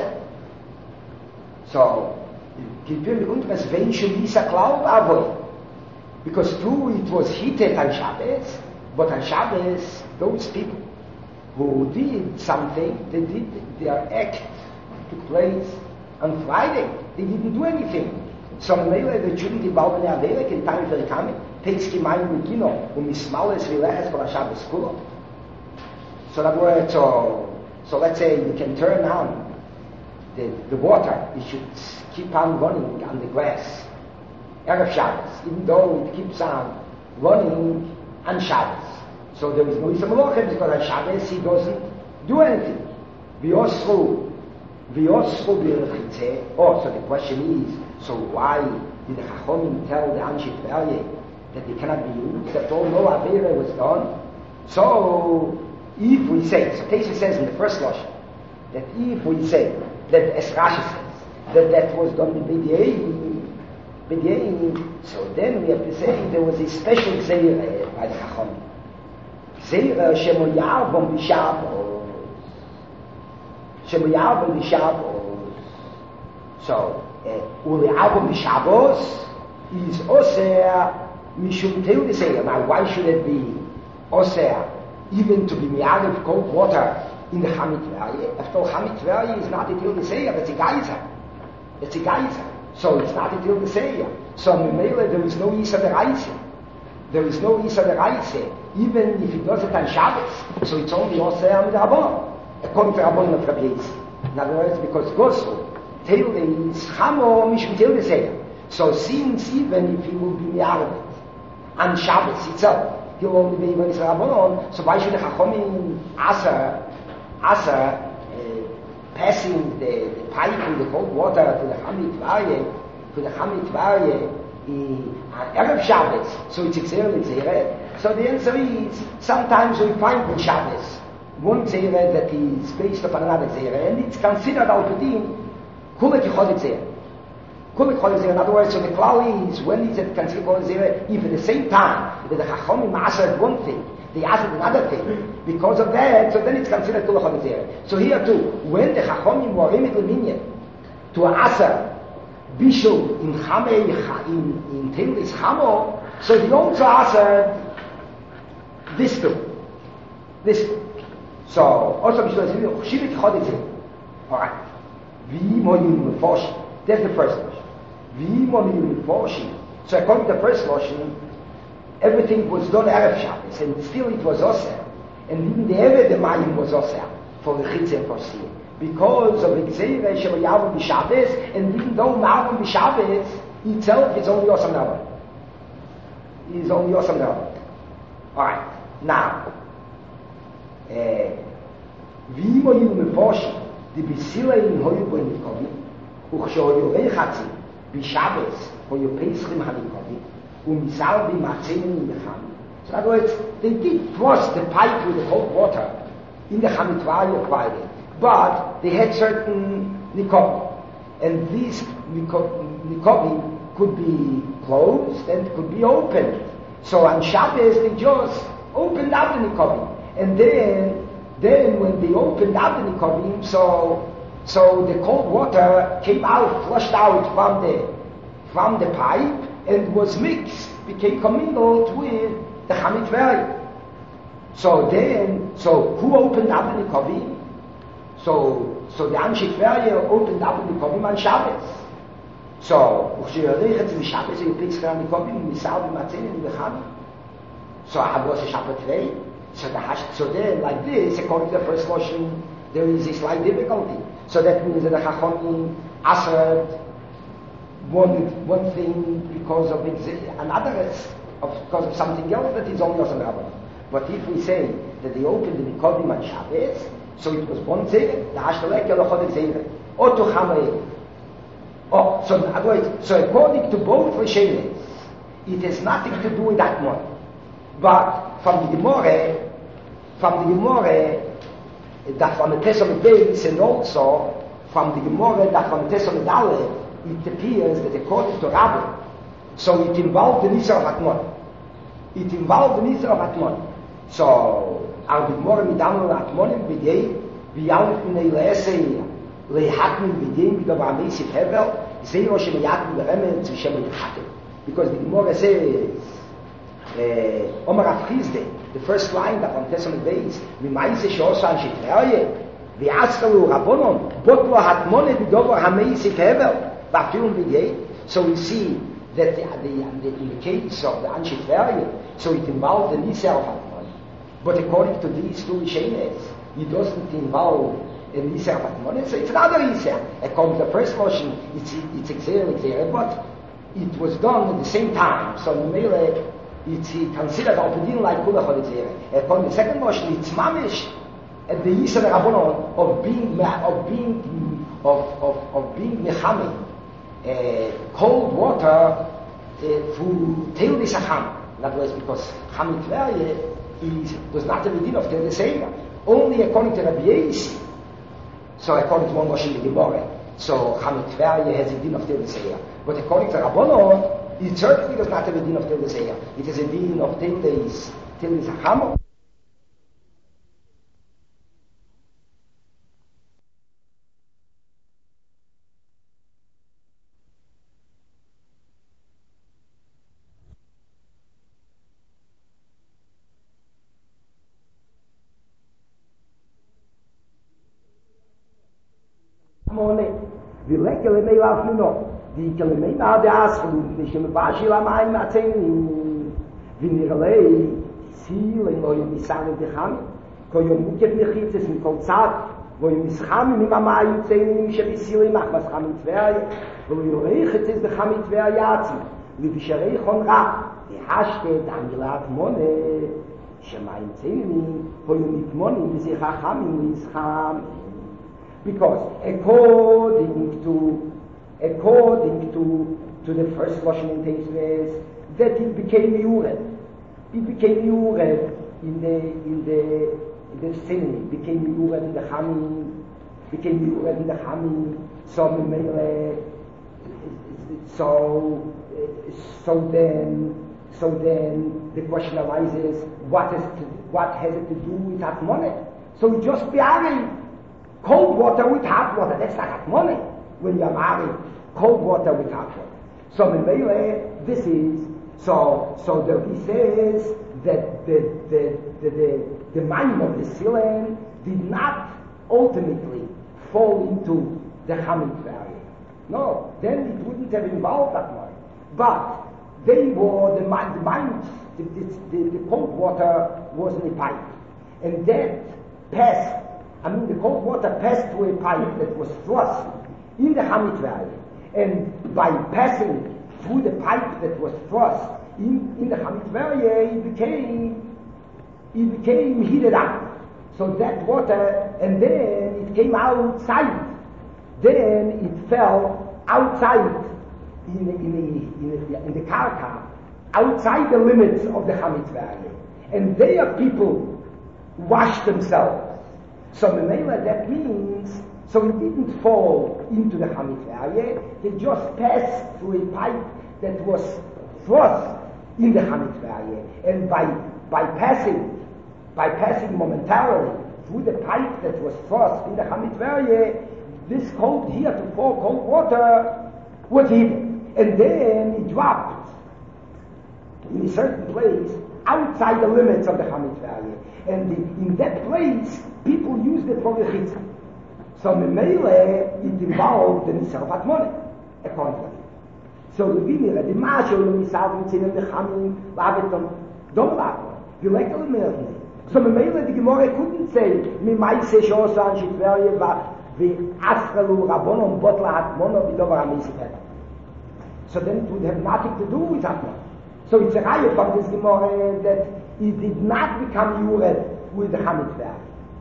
So, k'lpirush b'kundres vein shulisa klau avoy. Because true, it was heated on Shabbos, but on Shabbos, those people who did something, their act took place on Friday. They didn't do anything. So Mele, the Judy, the Balbane Adelek, in time for the coming, takes Kimayim Rukino, Mismales Vileches for a Shabbos Kula. So that word, so let's say you can turn on the water, it should keep on running on the grass. Erev Shabbos, even though it keeps on running on Shabbos. So there is no Yisam Melochem, because on Shabbos he doesn't do anything. Oh, so the question is, so why did the Chachomim tell the Anshe Tverye that they cannot be used, that all no Avera was done? So, if we say, so Teisha says in the first Lashon, that if we say, that as Rashi says, that was done with B'di'ei, so then we have to say there was a special Zeir by the Chachomim. Zeir Shemo Yarvom B'Shabbos. Shemuyavon B'Shabbos. So, Uliavon B'Shabbos is Oseh Mishum Teu D'Seir. Now, why should it be Oseh even to be Miyav cold water in the Hamit Tverye? After all, Hamit Tverye is not a Teu D'Seir, it's a geyser. It's a geyser. So it's not a Teu D'Seir. So, Mimele, there is no Yisa D'Reise. There is no Yisa D'Reise. Even if it does it on Shabbos, so it's only Oseh on the Rabban. According to Rabban of Rabbi Yisrael. In other words, because Gosel, Teil is Chamo Mishum Teil D'Seir. So since even if he will be Mi'arvet on Shabbos itself, he will only be even Rabbanon, so why should the Chachomim Asa passing the pipe with the cold water to the Hamit Varye, on Erev Shabbos, so it's exactly Zeireh. So the answer is, sometimes we find in Shabbos one Zeireh that is based upon another Zeireh, and it's considered Al-Pudim Kulek Yichodik Zeireh. Kulik Cholizera. In other words, so the klal is, when is it considered Cholizera? If at the same time, if the Chachomim answered one thing, they answered another thing, because of that, so then it's considered Kulik Cholizera. So here too, when the Chachomim were limited minyan to answer Bishul in Chamei, in Telis Chamo, so they also answered this too. So, also Bishul is Chshivit Chodizera. Alright. That's the first Lashon. So according to the first Lashon, everything was done Erev Shabbos, and still it was Osir. And even the Eved the Mayim was Osir for the Chitz and for Siyah. Because of Exeirah Shema Yavon B'Shabbos, and even though Ma'avon B'Shabbos itself is only Osam Nava. Is only Osam Nava. Alright. Now, V'imo Yilu Mefoshim, the B'Sila in Hoyu Bo Nikovi, Uchshoyu Reichatzi, B'Shabbos, Hoyu Peschim HaNikovi, U'Misal B'Matzenim B'Cham. So in other words, they did thrust the pipe with the cold water in the Chamitvaria quietly, but they had certain Nikovi. And these Nikovi could be closed and could be opened. So on Shabbos, they just opened up the Nikovi. And then when they opened up the Nikovim, so the cold water came out, flushed out from the pipe, and was mixed, became commingled with the Chamitvaria. So who opened up the Nikovim? So the Amshitvaria opened up the Nikovim on Shabbos. So Shabbos, you pick the Nikovim, Misal, Matzenim, B'Cham. So Havos Shabbat. So then, like this, according to the first Lashon, there is a slight difficulty. So that means that the Chachomim answered one thing because of another, because of something else that is only Osam Rabban. But if we say that they opened the Nikodim on Shabbos, so it was one Zeir, the Hashtalek Yalochot Zeir, or to Chamei. Oh, so in other words, so according to both Rishonim, it has nothing to do with that one. But from the Gemara, that from the Testament Beis, and also from the Gemara, that from the Testament Aleph, it appears that according to Rabbi, so it involved the Nisar of Atmon. So, our Gemara Midamon Atmonim B'dei, V'yalif Minei Le'esei, Le'hatmin B'dei, B'davar Meisif Hevel, Zeiro Shemeyatmin B'remen, Tzvishem B'chatem. Because the Gemara says, Omar Afchizde, the first line that on Testament Beis, Mimaise Shosan Shitverye, V'yaskalu Rabbonon, Botlo Hatmone B'dovar HaMeisif Hevel, B'afilum B'dei. So we see that in the case of the Anshitverye, so it involved the Nisa of Hatmon. But according to these two Rishonim, it doesn't involve a Nisa of Hatmon. So it's another Nisa. According to the first motion, it's Exer, but it was done at the same time. So in Mele, it's considered Opedin like Kula Chodizera. According to the second motion, it's Mamish at the Yisra Rabbonon of being Mechami, cold water to Tel Nisacham. In other words, because Chamitverye does not have a din of Tel Nisacham. Only according to Rabbi Yesi. So according to one motion in the Gemara, so Chamitverye has a din of Tel Nisacham. But according to Rabbonon, it certainly does not have a din of Tel Nisacham. It has a din of Tel Nisacham. Die lekkere mee laat nu nog. Die kunnen mee naar de aanschoen. Die kunnen baasje aan mij naar zijn. Wanneer alleen ziel en mooie misamen te gaan. Kon je moet je niet gieten in konzert. Wo je mischamen niet maar je zijn. Je hebt ziel in mag was gaan in twee. Wo je regelt is de gaan in twee jaar. Wie beschreef gewoon ra. Die haste dan laat monne. Shemaim zeini. Wo je niet monne die zich gaan in mischam. Because according to the first Lashon in Teisves, that it became Yured. It became Yured in the sin. It became Yured in the Hamim. So So then the question arises, what has it to do with hot money? So we just marry cold water with hot water. That's not hot money when you're marrying cold water with hot water. So this is so that he says that the mind of the Silen did not ultimately fall into the Hamid Valley. No, then it wouldn't have involved that much. But they were the cold water was in a pipe, and that passed. The cold water passed through a pipe that was thrust in the Hamid Valley, and by passing through the pipe that was thrust in the Hamid Valley, it became heated up. So that water, and then it came outside. Then it fell outside in the Karka, outside the limits of the Hamid Valley. And there people washed themselves. So that means, so it didn't fall into the Hamid Valley, it just passed through a pipe that was thrust in the Hamid Valley. And by passing momentarily through the pipe that was thrust in the Hamid Valley, this cold water was heated. And then it dropped in a certain place outside the limits of the Hamid Valley. And in that place, people used it for the chitza. So Memele, it involved the Nisar of Atmoni, a conflict. So the Mashal, the Nisar, the Chamim, Labeton, don't laugh. You like to learn. So Memele, the Gemara couldn't say, Mimaise Shosa and Shitveria, the Asralu, Rabbonon, Botla, Atmono, Vidovar, Amisipet. So then it would have nothing to do with Atmon. So it's a raya from this Gemara that it did not become Yured with the Hamid Valley.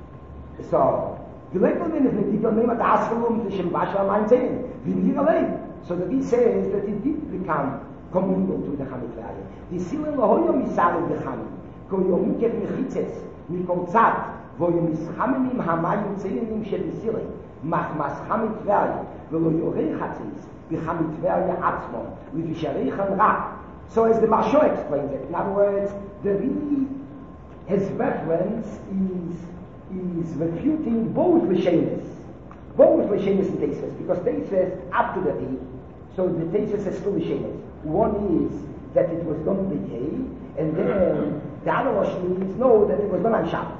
So, the legal man is not the name of the Askelum, the Shembashla Maintain, the Niralei. So that he says that it did become commingled with the Hamid Valley. The Silen Lahoyo Misal of the Hamid, Koyom Kev Mechitzes, Mikom Tzad, Voyom Mishamim Hamayim Tzelim Shebisilen, Machmas Hamid Valley, Velo Yorei Chatzis, the Hamid Valley Atzmon, with Visharei Chanra. So as the Marsho explains it, in other words, his reference is refuting both Rishenis and Tesis, because Tesis up to the day, so the Tesis has two Rishenis. One is that it was done with Yeh, and then the other Roshni is no, that it was done on Shabbos.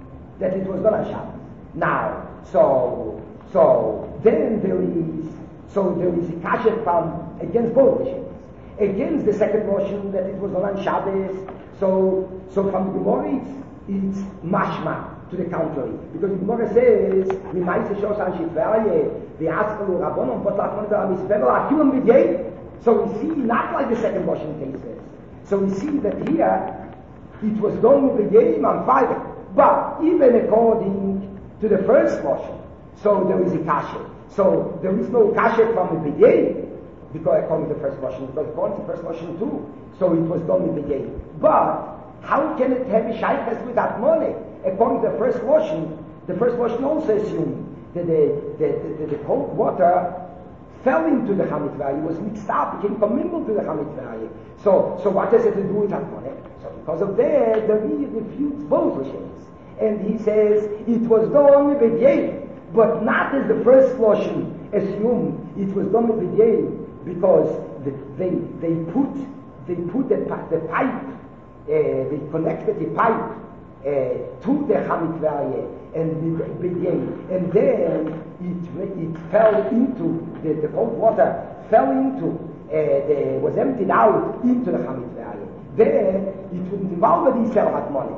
Now, so then there is a kasher from against both Rishenis. Against the second notion that it was on Shabbos, so from the Gemara it's mashma to the contrary, because the Gemara says the Ma'aseh Shos and Shitveria the Askel Rabbonon but Latmon Misvevel Akilim B'Yei. So we see not like the second notion cases. So we see that here it was done with the Yei on Friday, but even according to the first notion, so there is a kasher. So there is no kasher from the Yei. Because according to the first Russian, because according to the first Russian too, so it was done with the Yei. But how can it have a shaykhs with that money? According to the first Russian also assumed that the cold water fell into the Hamid Valley, was mixed up, became commingled to the Hamid Valley. So what has it to do with that money? So because of that, the Ri refutes both Russians. And he says it was done with the Yei, but not as the first Russian assumed it was done with the Yei. Because they put the pipe, they connected the pipe to the Hamid Valley and began, and then it fell into the cold water fell into was emptied out into the Hamid Valley. Then it wouldn't involve the Yisrael had money,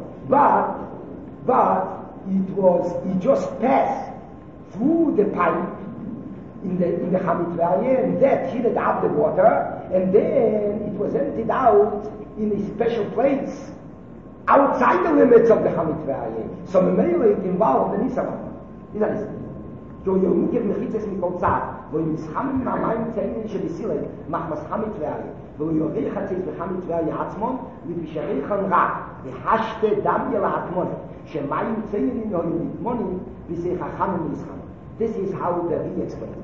but it just passed through the pipe in the Hamid Valley, and that heated up the water, and then it was emptied out in a special place outside the limits of the Hamid Valley. So the Mele involved the Nisarah. So you give Mechitzes Mikol Tzad, wo you Mishamim Mamayim Tzelim Shebisilen, Machmas Hamid Valley, wo you Yorei Chatzis B'Hamid Valley Atzmon, with Visharei Chanra, V'hashte Dam Yel Atmon, Shemayim Tzelim Yoyim Itmonim, V'sei Chachamim Yishamim. This is how the Ri explains it.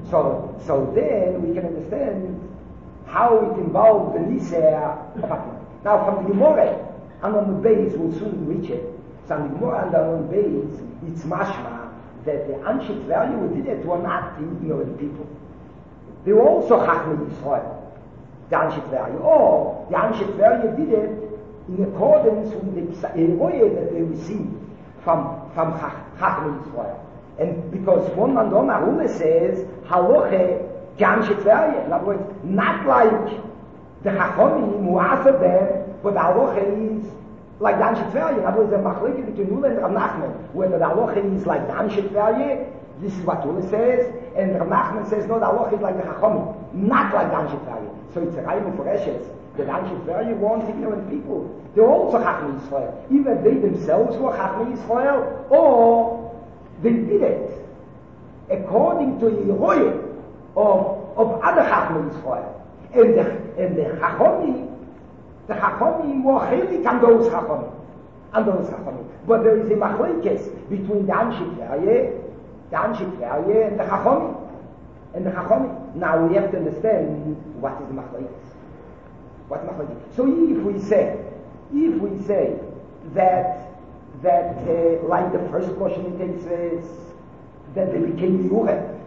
So then we can understand how it involved the Nisea of Atman. Now from the Gemara, and on the base we'll soon reach it. So on the Gemara and on the base, it's mashma that the Anshit value who did it were not the ignorant people. They were also Chachmei Yisrael, the Anshit value. Or the Anshit value did it in accordance with the Eroye that they received from Chachmei Yisrael. And because one Mandona Rule says, Haloche Anshit value. In other words, not like the Chachomim who answered them, but the Haloche is like the Anshit value. In other words, the Machleke between Rule and Rav Nachman, whether the Haloche is like the Anshit value, this is what Rule says, and Rav Nachman says, no, the Haloche is like the Chachomim, not like the Anshit value. So it's a Raimu for Eshes. The Anshit value weren't ignorant people. They were also Chachmei Yisrael. Either they themselves were Chachmei Yisrael, or they did it according to the Yeroye of other Chachmei Yisrael. And the Chachomim were chelik on those Chachomim. But there is a machlekes between the Anshit value and the Chachomim. Now we have to understand what is the machlekes. So if we say that like the first portion takes that they became Yureh,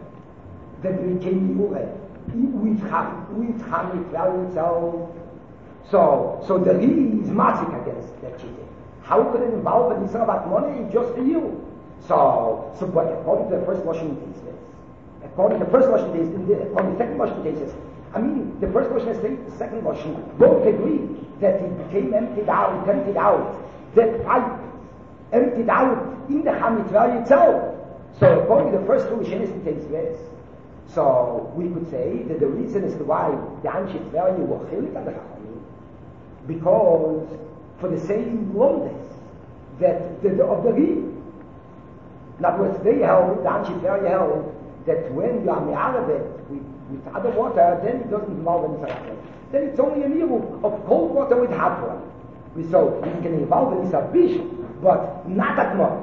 with Hamit value itself. So there is masik against that cheating. How could it involve an Isra about money just for you? So but according to the first portion takes this. According to the first portion takes this. According to the second portion takes this. I mean, the first portion is the second portion. Both agree that it became emptied out. That pipe emptied out in the Hamit value itself. So according to the first two, Shenism takes this. So we could say that the reason as to why the Anshit value were chilik on the Chachamim, because for the same lowness that of the Ri. In other words, they held, the Anshit value held, that when you are me'aravet with other water, then it doesn't involve any Sarachim. Then it's only a miru of cold water with hot water. So you can involve in Isabish, but not at money.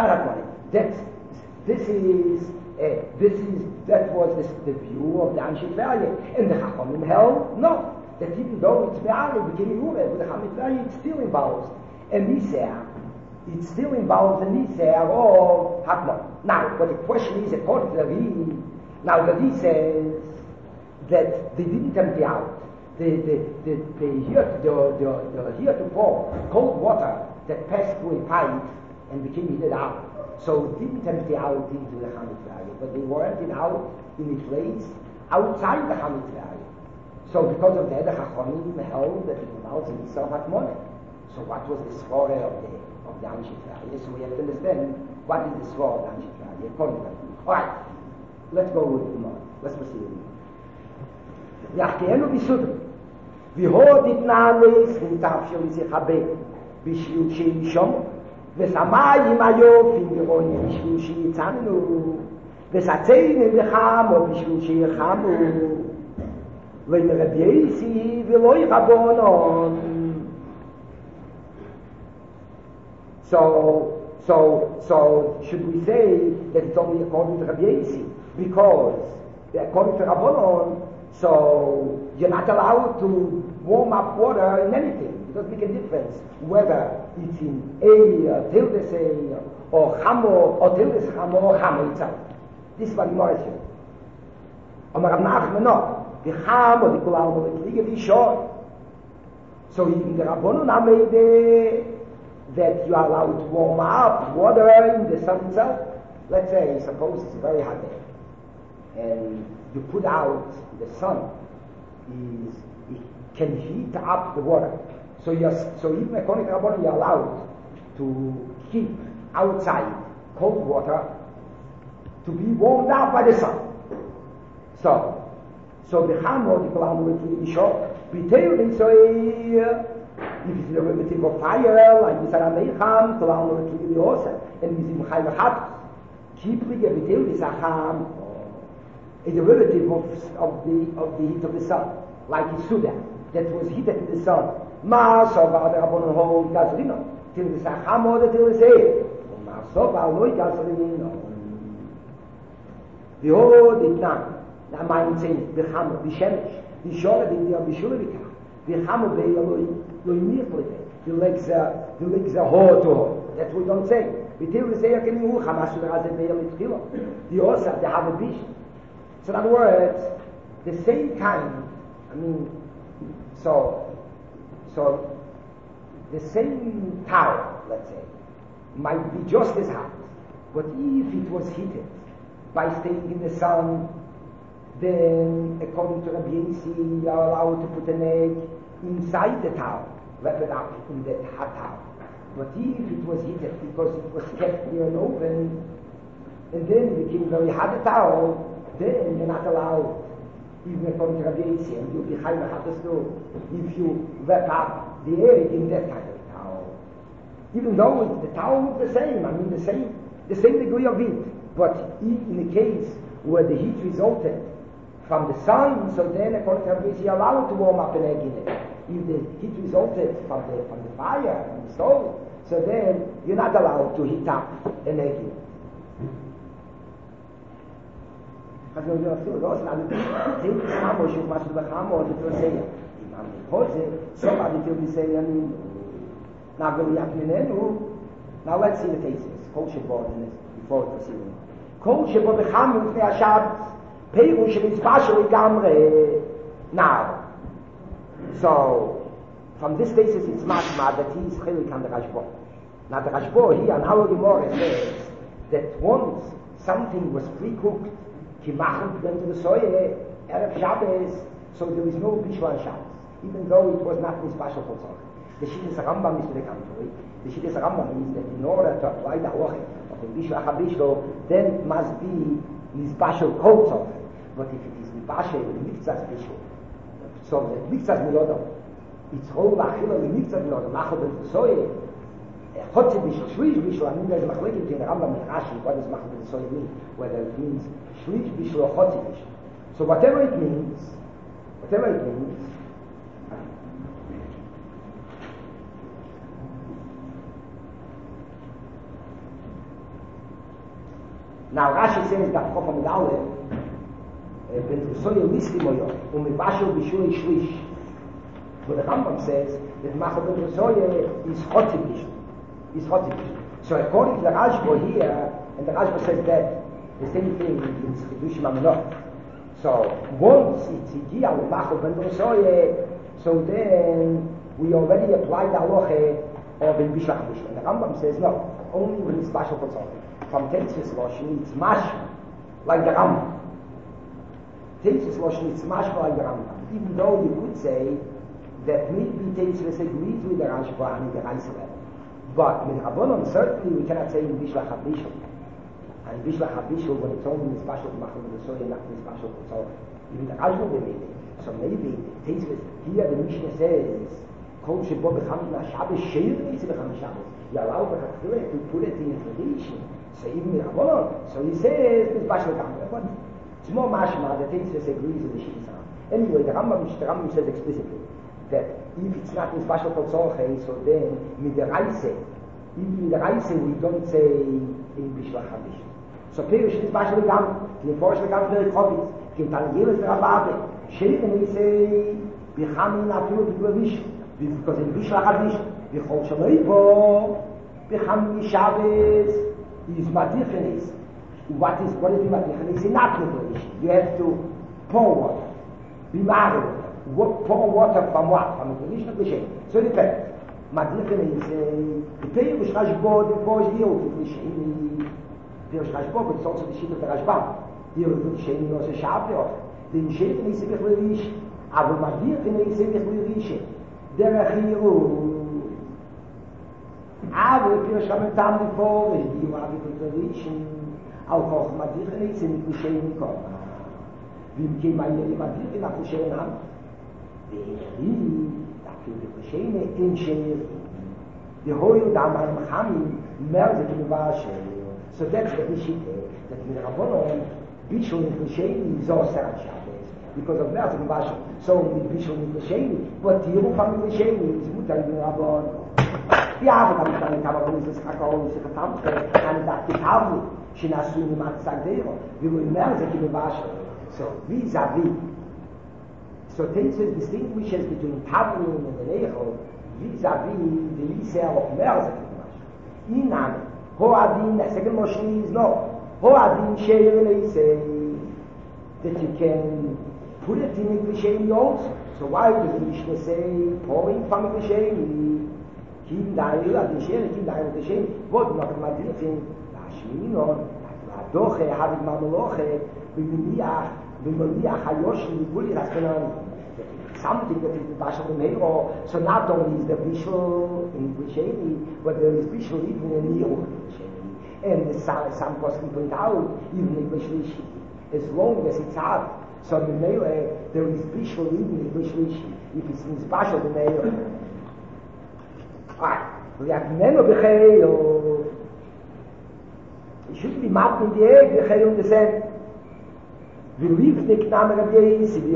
That was the view of the Anshit value. And the Chachamim held, no, that even though it's me'arav, it became Yureh, with the Hamit value, it still involves a Nisea. It still involves a Nisea of Hakmon. Now, but the question is, according to the Ri, now the Ri says that they didn't empty out. They heretofore cold water that passed through a pipe and became heated out. So it didn't empty out into the Hamit value, but they were emptied out in a place outside the Hamit value. So because of that, the Chachamim held that it involves in Yisrael Hakmoneh. So what was the svara of the Anshit value? So we have to understand what is the svara of the Anshit value according to that. All right, let's go with the more. Let's proceed with it. Yachtienu b'sudr. V'hod itnanes v'tafshel yichabeh b'shil she'yishom v'samayim ayofim v'ronim b'shil she'itzanu v'satzeinem v'chamo b'shil she'ichamu v'ymerabyeisi v'lo yichabonon. So should we say that it's only according to Rabbi Yossi? Because according to Rabbanon, so you're not allowed to warm up water in anything. It doesn't make a difference whether it's in A, tildes A, or Chamo, or tildes Chamo, or Chamo itself. This is what the Gemara says. Amar Rav Nachman, no. The Chamo, the Kulam, the Kliga, the short. So even the Rabbanon are made that you are allowed to warm up water in the sun itself. Let's say, suppose it's a very hot day, and you put out the sun, it can heat up the water. So even according to Rabbanon, you're allowed to keep outside cold water to be warmed up by the sun. So the Chamo, the Kolam, will be short. If it's a derivative of fire, like Yisara Meicham, to allow it to be also, and Mizim Chai V'Chat, keep the Vitil Yisacham, a derivative of the heat of the sun, like Yisuda, that was heated in the sun. Ma'asova, the Rabbanon hold gasolino, till the Sacham or till the Seir. Ma'asova, no gasolino. Behold it now. Na mein Zehn, wir haben, wie Schemisch, die Schore, die wir beschuldigt haben. Wir haben bei mir the legs are hard to hold. That's what we don't say. We tell you say, can you have a sugar as a male in Tchila? The Osa, they have a vision. So in other words, the same kind, I mean, so the same tower, let's say, might be just as hot. But if it was heated by staying in the sun, then according to Rabbi Yossi, you are allowed to put an egg inside the tower, wrap it up in that hot tower. But if it was heated because it was kept near an oven, and then it became very hot a tower, then you're not allowed, even according to Rabbi Yossi, and you'll be high if you wrap up the egg in that kind of tower. Even though the tower is the same, I mean the same degree of heat, but in the case where the heat resulted from the sun, so then according to Rabbi Yossi, you're allowed to warm up an egg in it. If the heat resulted from the fire, from the stove, so then you're not allowed to heat up an egg in it. אז לא אפילו, לא עושה, זה חמו, שוב משהו בחמו, זה תרסיה. כל זה, סוף עדיתי וביסיה, נעבור ליד ממנו, now let's see the cases, כל שבו, before the season. כל שבו בחמו לפני השבת, פירוש שמצווה שלו לגמרי, now. So, from this basis it's mashma that he is chilik on the Rashbo. Now the Rashbo here, on our Gemara says, that once something was pre-cooked, Kimachim went to the soil, Erev Shabbos, so there is no Bishwa on Shabbos, even though it was not Nizbashal for Tzorch. The Shidduch Rambam is to the contrary. The Shidduch Rambam means that in order to apply the halacha of the Bishwa HaBishlo, then it must be Nizbashal Kol Tzorch. But if it is Nizbashal, Mikzas Bishlo, so the Mikzas Milodom, it's whole Achila, the Mikzas Milodom, Machal went to the soil, Chotze Bishlo, Shlish Bishlo, I mean there's a machlekes between the Rambam and Rashi, what does Machal with the soil mean? Whether it means Shlish Bishlo or Chotze Bishlo. So whatever it means, now Rashi says that Chof Amid Aleph, when the soil listim oyo, umibashel bishul shlish. But the Rambam says that Machal ben the soil is Chotze Bishlo. So according to the Rashba here, and the Rashba says that the same thing in Chidushim HaMelach. So once it's Igia with Machal ben Rosoye, so then we already applied the halacha of in Bishla Chavish. And the Rambam says no, only when it's Bashal Potzor. From Tetzis Loshen, it's Mashma, like the Rambam. Tetzis Loshen, it's Mashma like the Rambam. Even though you could say that maybe Tetzis agrees with the Rashba and the Reisler. But with Rabbanon, certainly we cannot say in Bishla Chavish. And Bishla Habishul, when it's only special to Machal the Soya, not special to Tzorch. Even the Rashba they made it. So maybe Tetzis here the Mishnah says, Kol Shebo B'Cham Shabbos Sheir Nitzi B'Cham Shabbos. You allow the Chachilek to put it in tradition. So even with Rabbanon, so he says it's special to but it's more mashma that Tetzis agrees with the Shisa. Anyway, the Rambam says explicitly that if it's not in special to Tzorch, so then with the Reise, even with the Reise we don't say in Bishla Chavish. So Pirish is Bashal Gam, the Forest Gam very Chobit, the Tangilis Rababe, Sheikhim we say, Bichamin Atul Bish, because in Bishla Chavish, Bichol Shaloibo, Bicham Shabbos is Matichenis. What is the Matichenis? Not Bish. You have to pour water, be married. Pour water from what? From the tradition of the Shem. So it depends. Matichenis, the Pirish Rashbo, the Forest Yod, Pirush Rashba, but it's also the sheet of the Rashba. Here we put Sheni Yose Shabbat. The Sheni is a bit Rish. Abu Madir is a bit Rish. Derech Yiru. Abu Pirush Ramatam before is the Abu tradition. Al Koch Madir is a bit Sheni Kor. Vim came by the Madir in Abu Shena. The Sheni in Sheni. The whole Daman Mahami melted in the Vashe. So that's the issue that in the Rabbanon, Bishul and Sheni is also Shabbos because of that in Bashal. So with Bishul and Sheni, but Tiru from the Sheni is Mutar in the Rabbanon. The Avon comes from the Kabbalah is Hakol, is a Tampe, and that the Tavu, Shinasu in the Matzadero, we will merge it in the Bashal. So vis-a-vis. So Tesis distinguishes between Tavlin and the Neichel vis-a-vis the Yisrael of Merzak. Inam, Hoadin, the second motion is no. Hoadin Sheir say that you can put it in English also. So why does the Mishnah say, pouring from English Kim Dail, Adin Sheir, Kim Dail, the Sheir, what not my different, Lashminon, Doche, Havik Mamaloche, Biminiach, Hayoshi, Buli Rascanan. Something that is the Bash of the Meiro. So not only is the visual in Bisheni, but there is visual even in Neo Bisheni. And some person point out, even in Bishlishi, as long as it's hard. So the Meiro, there is visual even in Bishlishi, if it's in the Bash of the Meiro. Alright, we have Neno Becheyo. It shouldn't be mapped in the egg, Becheyo the same. We leave the Knam Rabbi Yisi,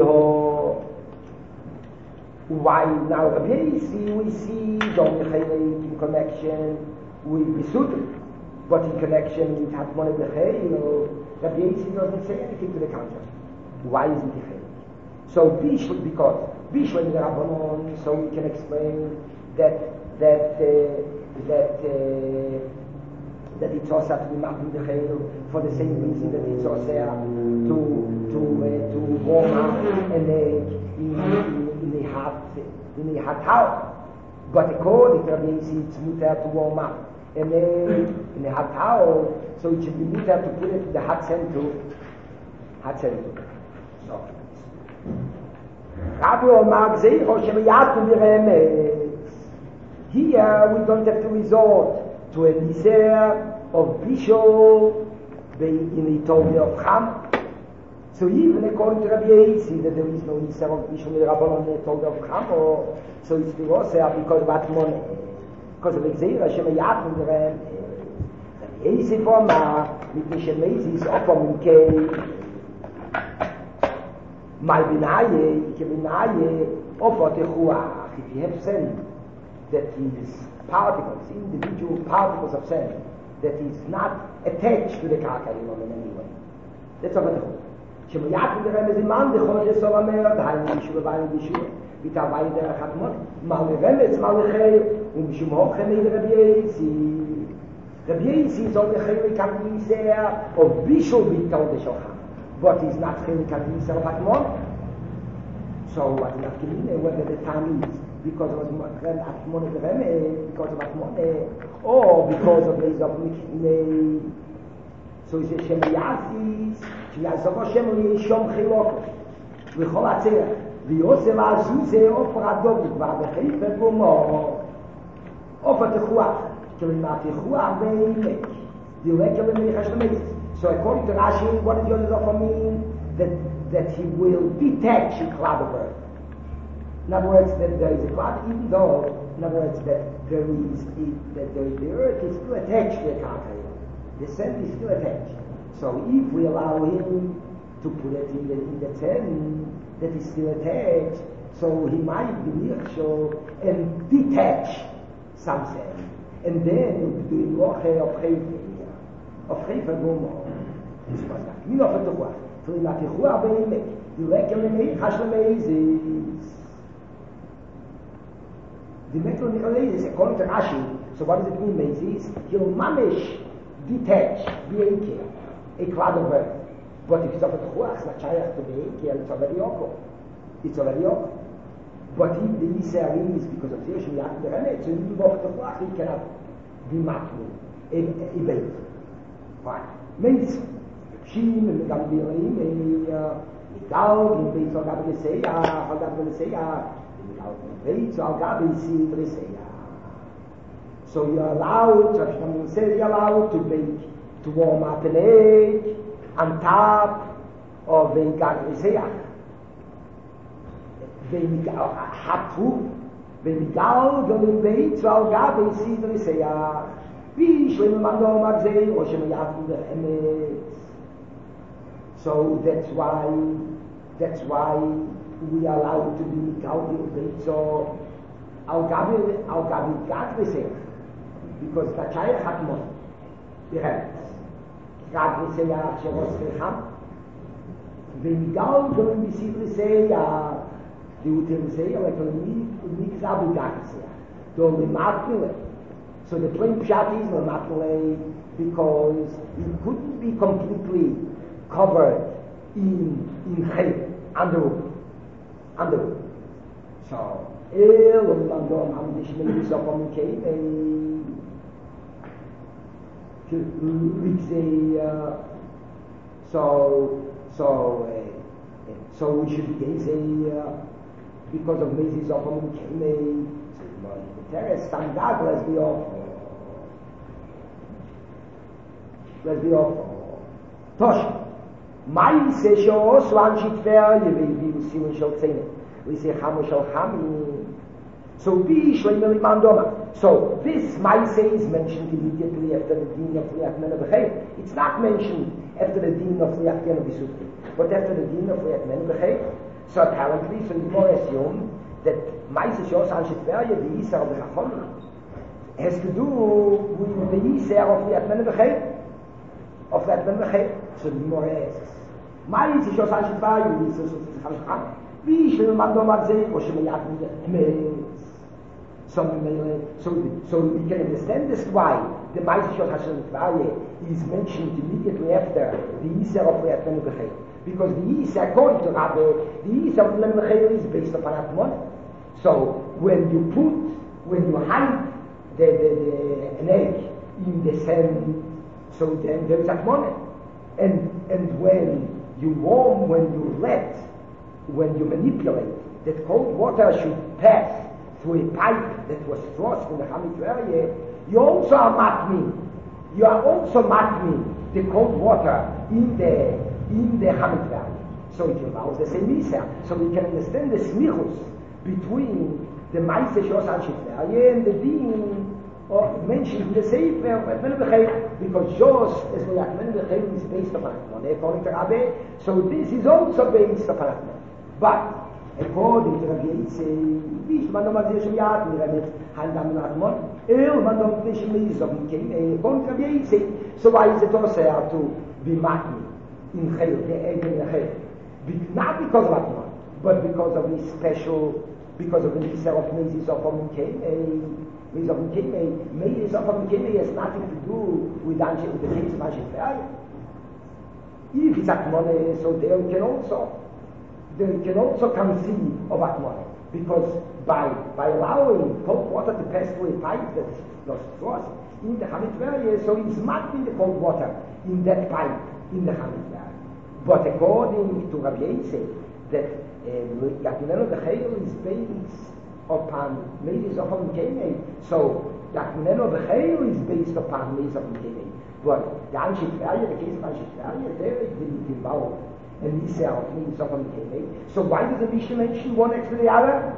why now Rabbi Yisi, we see Dom Yechayev in connection with Besudim, but in connection with Hatmon Becheyo, Rabbi Yisi doesn't say anything to the contrary. Why isn't Yechayev? So Bishul, because Bishul in the Rabbanon, so we can explain that it's also to be mapping the Chayil for the same reason that it's also to warm up and in the hot house. But according to Rabbi Yisi, it's mutter to warm up and in the hot house, so it should be mutter to put it in the hot center. So Rabbi Omar Zeiro Shemiyatu Miremes. Here we don't have to resort to a Niser of Bishol in the Torah of Cham. So even according to Rabbi Yisi that there is no Niser of Bishol in the Rabbanon in the Torah of Cham, so it's the Roser because of Atmon, because of Exeira Shemayat in the Ram. Rabbi Yisi for Ma, with the Shemezi is Opam in Kei. My Binaye, Opot Echuach, if you have sand that is particles, individual particles of sand, that is not attached to the Karkayim in any way. That's what it is. Shemayat in the Ram is in Man, the Chodesh Solamer, the Haim Yishuv, Vayin Yishuv, Vitavai der Chatmon, Mal Remetz, Mal Lechei, Mishum Hochem, Rabbi Yisi. Rabbi Yisi is on the Chayri Kamisa of Bishul Vital the Shocham, but he's not Chayri Kamisa of Atmon. So what is that mean? Whether the time is because of Atmon of the Reme, because of Atmon, or because of the of Mikne. So he says Shemayasis, Shemayasis Shom Chilok, V'chol Atzerach, V'yosem Azuze Ofer Adobik, V'abechifer Gomo, Ofer Techuach, Kelimah Techuach Ve'ilek, the Lekel Meichash. So according to Rashi, what does Yosef Ofer mean? That he will detach a cloud of earth. In other words, that there is a cloud, even though, in other words, that the earth is still attached to the Karkayim. The sand is still attached. So if we allow him to put it in the sand that is still attached, so he might be Mircho and detach some sand. And then do Loche of Hefer Gomo. This was that. You know what to do. So in that Techuah Be'emek, the Lekel Meichash Lemeizis. The Lekel Meichash according to Rashi, so what does it mean, Meizis? He'll mamish detach, Be'eker, a cloud of earth. But if it's of a Techuah, it's not Shayach to Be'eker, it's already Yoko. It's already Yoko. But if the Yisrael is because of Zesh, we have to remember, so even of a Techuah, he cannot be matmul, a Beit. Fine. Meizis. Shim and Gambirim, Gal, in Beit of Gabi Seya, Hagabi Seya, Beit of Gabi Seya. So you're allowed, Shashamun says you're allowed to bake, to warm up an egg on top of the Gabi Seya. Hot food, when Gal, in Beit of Gabi Seya, Bish, when Mando Magzei, or Shemayat in the Emet. So that's why we are allowed to be Gaudi Beit. So Al Gabi Gad V'Seach, because the Chayach Hatmon, the Rebbe, Gad V'Seach Sheros V'Cham, Weniger sollen die Siedler sehen, ja, die Uter sehen, aber nicht sagen, dass sie don't remarkable. So the plain pshat is remarkable because it couldn't be completely covered in chayv, underwood. So, und man da haben die Schmiede so vom Kei, so we should say because of Mrs. of Kei, the terrace standard, let's be off. Tosh, Maise Shos, one sheet fair, you will see when she'll say it. We say Hamu shall Hami. So be Shloimeli Mandoma. So this Maise is mentioned immediately after the Din of Liat Men of Bechei. It's not mentioned after the Din of Liat Men of Bisutri, but after the Din of Liat Men of Bechei. So apparently, so you more assume that Maise Shos Anshit Verya, the Yisar of the Chachon, has to do with the Yisar of Liat Men of Bechei. Of Liat Men of Bechei. So you more asks, Maise Shos Anshit Verya, the Yisar of the Chachon. Wie schnell man da mal sehen, wo schon mal so we can understand this why the Ma'aseh Hashem Tvaye is mentioned immediately after the Yisar of Liat Men Bechei, because the Yisar, according to Rabbi, the Yisar of Liat Men Bechei is based upon Atmon. So when you hide an egg in the sand, so then there is Atmon, and when you warm, when you manipulate, that cold water should pass through a pipe that was thrust in the Hamit area, you also are matming. You are also matming the cold water in the Hamit area. So it allows the same Misa. So we can understand the smichus between the Maise Shos Anshit area and the Din mentioned in the Sefer of Men Bechei, because Shos as Liat Men Bechei is based upon Atmon. According to Rabbi, so this is also based upon Atmon. But according to Rabbi Yitzchak, wie man nochmal sehr schön hat, wir haben jetzt Hand am Atmon, man don't nicht mehr so wie Kim, according to Rabbi Yitzchak, so why is it also to be matmi in Chayil, the egg in the Chayil? Not because of Atmon, but because of the special, because of the Yisar of Mezis of Kim, Mezis of Kim, Mezis of Kim has nothing to do with the case of Anshet. If it's Atmon, so they can also conceive of Atmon, because by allowing cold water to pass through a pipe that's lost thrust in the Hamit area, so it's matching the cold water in that pipe in the Hamit area. But according to Rabbi Yitzchak, that Yatminen of the Chayil is based upon Mezis of Mekene, so Yatminen of the Chayil is based upon Mezis of Mekene. But the Anshit area, the case of Anshit area, there it didn't involve. And he said, so why does the Mishnah mention one next to the other?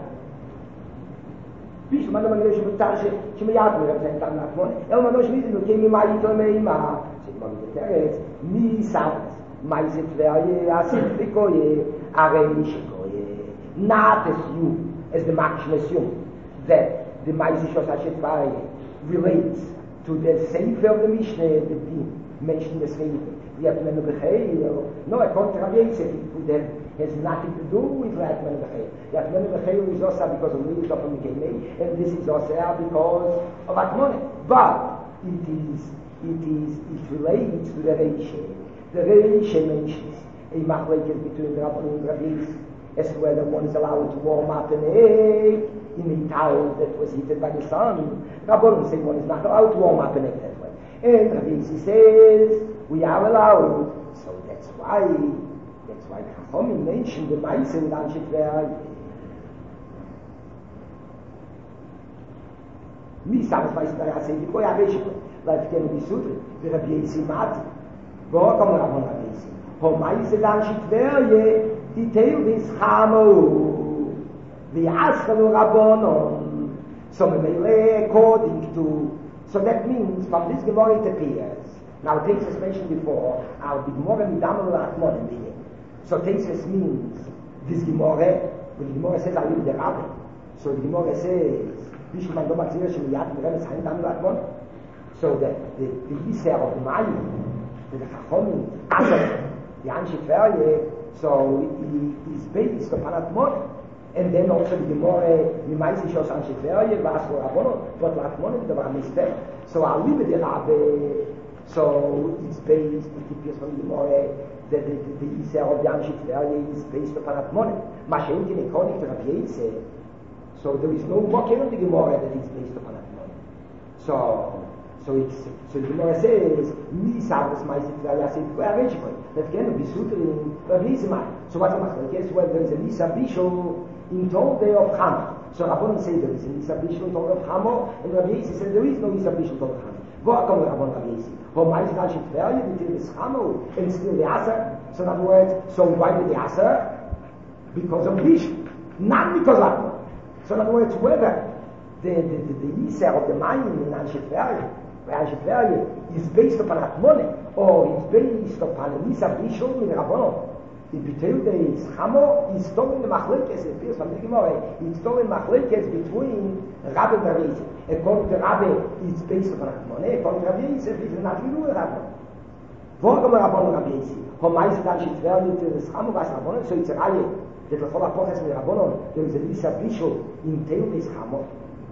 Mishnah, man man lesh mutar she me yad mir zeh tam natmon el man nosh mit ke mi mai to me ma she man the teretz mi sat mai zet veye asit bikoye are mishkoye not as you as the maximum that the mai shos ashet veye relates to the sefer of the Mishnah, the din mentioned the same. Liat Men Bechei, no, according to Rabbi Yitzchak, that has nothing to do with Liat Men Bechei. Liat Men Bechei is also because of Mezis of Mekene, and this is also because of Atmon. But it relates to the Reisha. The Reisha mentions a machlekes between the Rabban and Rabbi Yitzchak as to whether one is allowed to warm up an egg in a towel that was heated by the sun. Rabban say one is not allowed to warm up an egg that way. And Rabbi Yitzchak says we are allowed. So that's why Chachomim mentioned the Maise with Anshet Verya. Mi sabes vai estar assim, foi a vez lá fiquei no Bisutri, de Rabbi Yitzchak Mati. Go como Rabban Rabbi Yitzchak. Ho Maise with Anshet Verya, detail this Chamo. The Aschelu Rabbanon. So according to, so that means from this Gemara it appears. Now, Tesis mentioned before, our Gemara Midamar Atmon in the end. So Tesis means this Gemara, when the Gemara says, I live the Rabbi. So the Gemara says, Bishul Man Dom Atzir Shem Yad Meremes Haim Damar Atmon. So that the Yisrael of the Mayim, the Chachomim, the Anshet Verya, So is based upon Atmon. And then also the Gemara, Mimaisi Shos Anshe Tverje, Vasco Rabbono, but Atmon is the Ramisteh. So I'll leave it Rabbe. So it's based, it appears from the Gemara, that the Yisrael of the Anshe Tverje is based upon Atmon. Mashenkin according to Rabbi Yetze. So there is no Mokim in the Gemara that it's based upon Atmon. So the Gemara says, Mi Sabbath Maisi Tverje, I say, that can be suited in Rabbi Yisrael. So what's the matter? Guess when there is a Nisa Bishul in Tov Day of Chama. So Rabban say there is a Nisa Bishul in Tov of Chama, and Rabbi Yisrael said there is no Nisa Bishul in Tov of Chama. What come Rabban Rabbi Yisrael? How Maisi Tverje Tverje, until this Chama, and still the Aser. So in other words, so why did the Aser? Because of Bishul, not because of Atmon. So in other words, whether the Yisrael of the Mayim in Anshe Tverje is based upon Atmon, or it's based upon a Nisa Bishul in Rabbanon. The Bitel is Chamo is still in the Machlekes, it appears from the Gemara, it's still in Machlekes between Rabbi and Rabbi. According to Rabbi, it's based upon Atmon. According to Rabbi, it's not even with Atmon. Warum Rabban und Rabbi Yisrael? How meist dann steht wer mit das Chamo was Rabbanon, so it's a Reihe. Der Bechol HaPoches mit Rabbanon, there is a Nisa Bishul in Teil is Chamo.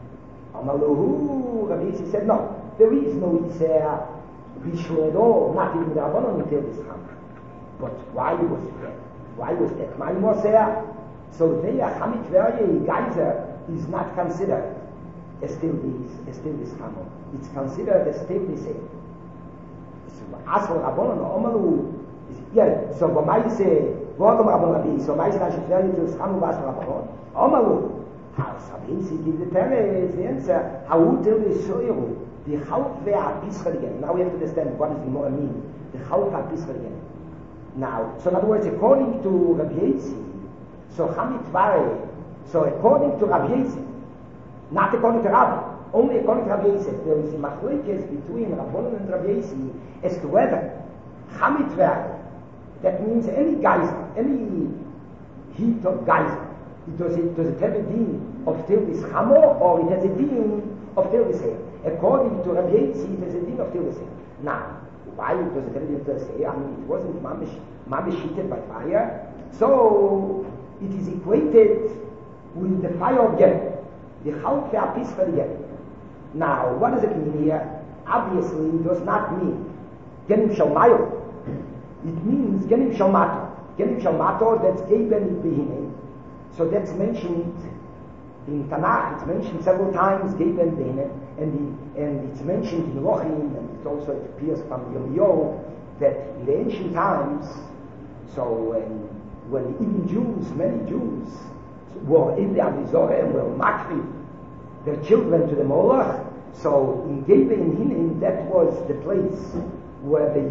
Amaluhu, Rabbi Yisrael said, no, there is no Nisa Bishul at all, not even the Rabbanon in Teil is Chamo. But why was that? Why was that? Mine was there. So there, Hamit Verye Geyser is not considered as still this Chamo. It's considered as still the same. So as for Rabbanon, Omalu, yeah. So what I say, what Rabbanon Rabbi? So I say that Verye to Chamo was Rabbanon. Omalu, how Sabin see give the answer. How would tell the soil the Chalp ve'Apischa again? Now we have to understand what does the more mean. The Chalp ve'Apischa again. Now, so in other words, according to Rabbi Yetzi, so Hamit Vare, so according to Rabbi Yetzi, not according to Rabbi, only according to Rabbi Yetzi, there is a machlekes between Rabbanon and Rabbi Yetzi as to whether Hamit Vare, that means any geyser, any heat of geyser, does it have a deen of Tilvis Chamo, or it has a deen of Tilvis Heir? According to Rabbi Yetzi, it has a deen of Tilvis Heir. Now, why it was a very interesting? I mean, it wasn't mamish heated by fire, so it is equated with the fire of Gen, the Chalp ve'Apischa again. Now, what does it mean here? Obviously, it does not mean Genim Shalmayo. It means Genim Shalmato. Genim Shalmato, that's Geben Behine. So that's mentioned in Tanakh. It's mentioned several times, Geben Behine, and it's mentioned in Rochim, and it also appears from Yirmiyahu that in the ancient times, so when even Jews, many Jews, were in the Avizorah and were makriv their children to the Moloch, so in Geben Behine, that was the place where the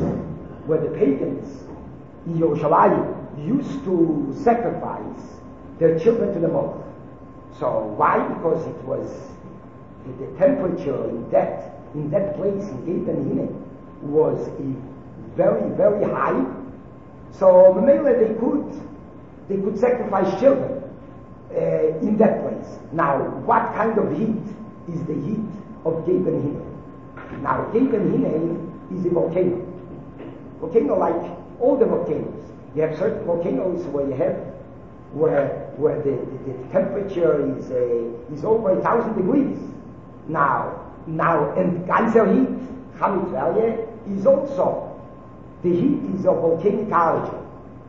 pagans in Yerushalayim used to sacrifice their children to the Moloch. So why? Because it was the temperature in that place in Geben Behine was very, very high. So maybe they could sacrifice children in that place. Now, what kind of heat is the heat of Geben Behine? Now, Geben Behine is a volcano. Volcano like all the volcanoes. You have certain volcanoes where the temperature is over 1,000 degrees. Now, and Geyser heat, Hamit Verye, is also, the heat is of volcanic origin.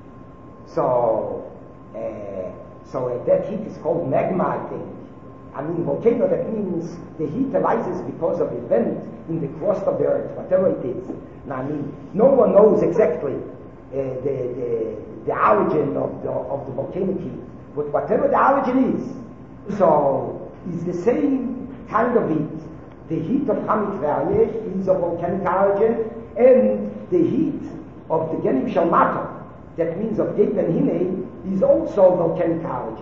So that heat is called magma, I think. I mean, volcano, that means the heat arises because of a vent in the crust of the earth, whatever it is. Now, I mean, no one knows exactly the origin of the volcanic heat, but whatever the origin is, so it's the same kind of heat. The heat of Hamit Verye is of volcanic origin, and the heat of the Genim Shalmato, that means of Geben Behine, is also volcanic origin.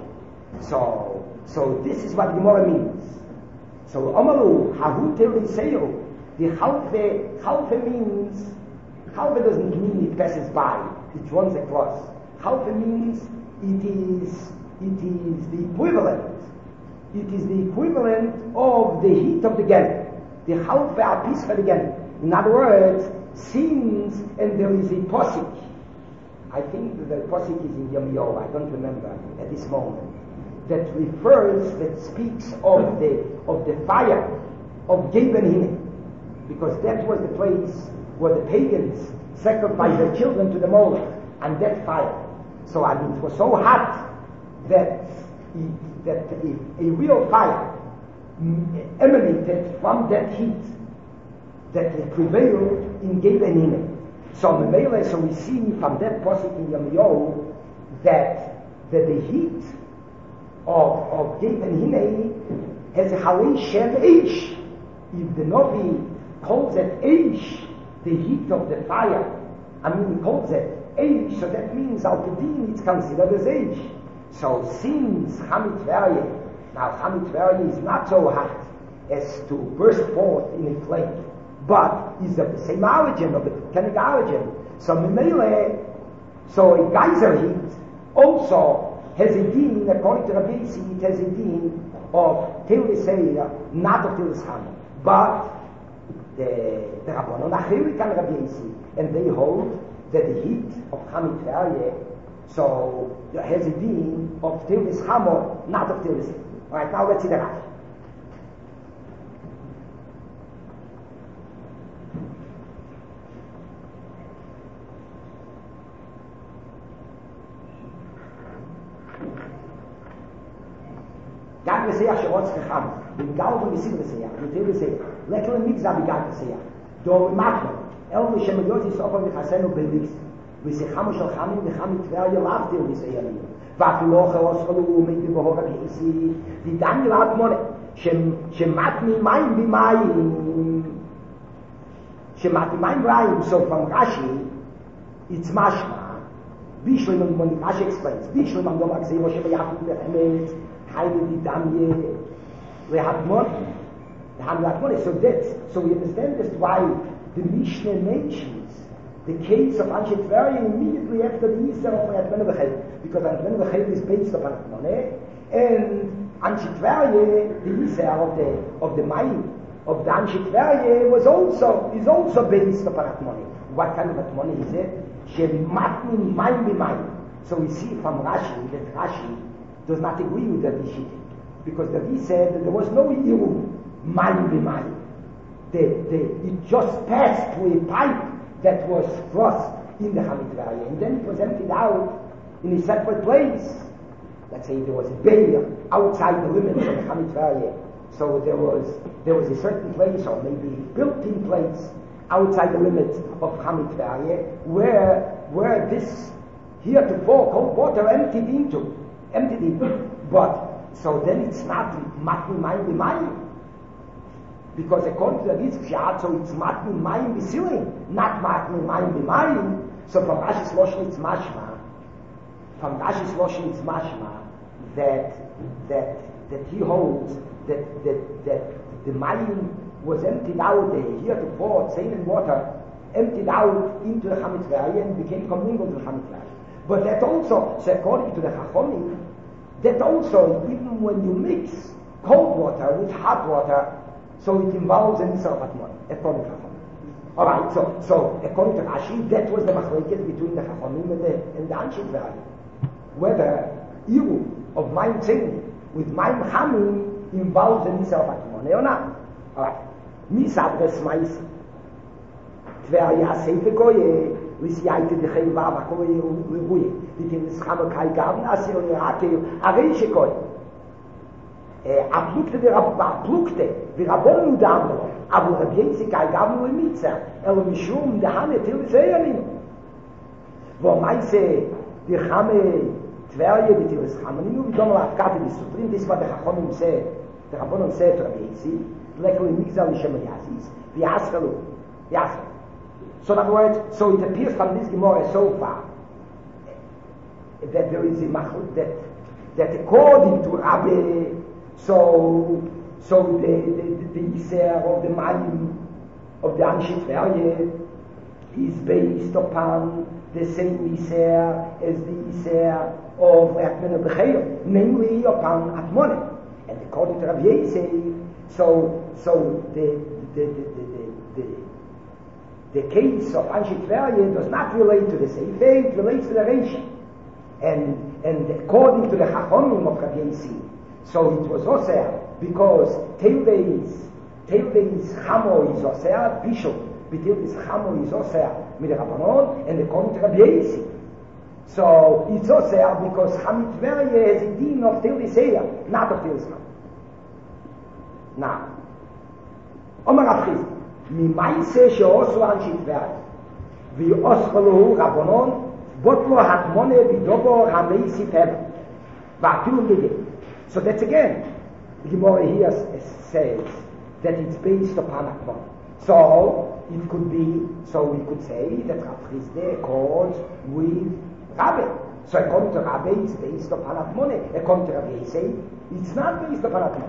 So this is what Gemara means. So Omalu, Hahu Teriseo, the Chalpe means, Chalpe doesn't mean it passes by, it runs across. Chalpe means it is the equivalent. It is the equivalent of the heat of the Gen. The Chalpe Apischa again. In other words, since, and there is a posik I think that the posik is in Yirmiyahu, I don't remember at this moment, that refers, that speaks of the fire of Geb and Hinnom, because that was the place where the pagans sacrificed their children to the Moloch, and that fire. So I mean, it was so hot that if a real fire emanated from that heat that prevailed in Geb and Hinnom. So we see from that posik in Yirmiyahu that the heat of Geb and Hinnom has a halei shem eish. If the Novi calls it eish, the heat of the fire, he calls it eish, so that means al-Kedin it's considered as eish. So since Hamit Tverye, now Hamit Tverye is not so hot as to burst forth in a flame, but is of the same origin, of the volcanic origin. So a geyser heat also has a din, according to Rabbi Yossi, it has a din of Teilis Seir, not of Teilis Chama. But the Rabbanon Achirik and Rabbi Yossi, and they hold that the heat of Hamit Tverye, so there has a din of Teilis Chama, not of Teilis Seir. All right, now let's see the Rashi. גג לסייח שרוץ חכם, במגאות ומסיב לסייח, יותר לסייח, לקל המגזע בגג לסייח, דור מקנו, אלו שמיות יסופר מחסנו בליס, ושיחמו של חמים וחם מתבר ילאבתי ולסיירים, ואפילו חרוס חלו ומית בבהור הכיסי, ודן ילאב מונה, שמתני מים במים, שמתני מים מים, so from Rashi, it's mashma, בישלם, when Rashi explains, בישלם אמרו מגזירו שביחד בחמץ, Heide die Damje, we have money. So we understand this why the Mishnah mentions the case of Anshe Tverye immediately after the Yisrael of Atmenu B'Chel, because Atmenu B'Chel is based upon Atmone, and Anshe Tverye, the Yisrael of the Mayim, of the Anshe Tverye is also based upon Atmone. What kind of Atmone is it? Shematni Mayim B'Mayim. So we see from Rashi that Rashi does not agree with the Rishi, because the Rishi said that there was no Iru, Mayim b'Mayim. It just passed through a pipe that was thrust in the Hamit Tverye, and then it was emptied out in a separate place. Let's say there was a barrier outside the limits of the Hamit Tverye. So there was a certain place, or maybe a built-in place, outside the limits of Hamit Tverye, where this heretofore cold water emptied into. But so then it's not matni mayim b'mayim, because according to the Rizk, so it's matni mayim b'silim, not matni mayim b'mayim. So from Rashi's Loshen it's mashma. From Rashi's Loshen it's mashma that he holds that the mayim was emptied out there here to pour same water emptied out into the Hamit Tverye and became commingled with the Hamit Tverye. But that also, so according to the Chachomim, that also, even when you mix cold water with hot water, so it involves an Isra of Atmon, according to Chachomim. Alright, so according to Rashi, that was the machlekes between the Chachomim and the Anshe Tverye. Whether Iru of Mayim Tzini with Mayim Chamim involves an Isra of Atmon, or not. Alright, Misabres Mais Tverye Aseife Goye, Lisiaite de Cheiva, Makoye Rubuye, Litin Schamokai Garden, Asir Nirake, Areiche Goye. Aplukte wir Rabbonen Udamro, aber Rabbi Yossi Kai Gavnu in Mitzer, Mishum, der Hane Til Seyalim. Wo meise, die Chame Tverye, die Til Schamanu, wie Dono Afkati, die Sutrin, das war der Chachomim Se, der Rabbonen Se, Rabbi Yossi, Lekel in Mixal, Lishem Yazis, V'yaskalu, Yaskalu. So in other words, so it appears from this Gemara so far that there is a machloek that according to Rabbi, so the Yisrael of the Mayim of the Anshe Tverye is based upon the same Yisrael as the Yisrael of Atmonu B'Chel, namely upon Atmone. And according to Rabbi Yossi, so the the case of Anshe Tverje does not relate to the Sefer, it relates to the Reish. And according to the Chachamim of Rabbi Yossi, so it was Osir, because Teildeis Chamo is Osir, Bishop, Teildeis Chamo is Osir, with the Rabbanon, and according to Rabbi Yossi. So it's Osir because Hamit Tverje has a din of Teildeis Eya, not of Teildeis Chamo. Now, Omar Abchiz, ממעשה שעושו אנשי טבריה ואוסכלו רבנון בוטלו התמונה בדובו המייסי טבע ואפילו בגלל. So that's again, the Gemara here says that it's based upon Atmon. So it could be, so we could say that Rav Chisda accords with Rabbi. So according to Rabbi, it's based upon Atmon. According to Rabbi Yossi, it's not based upon Atmon.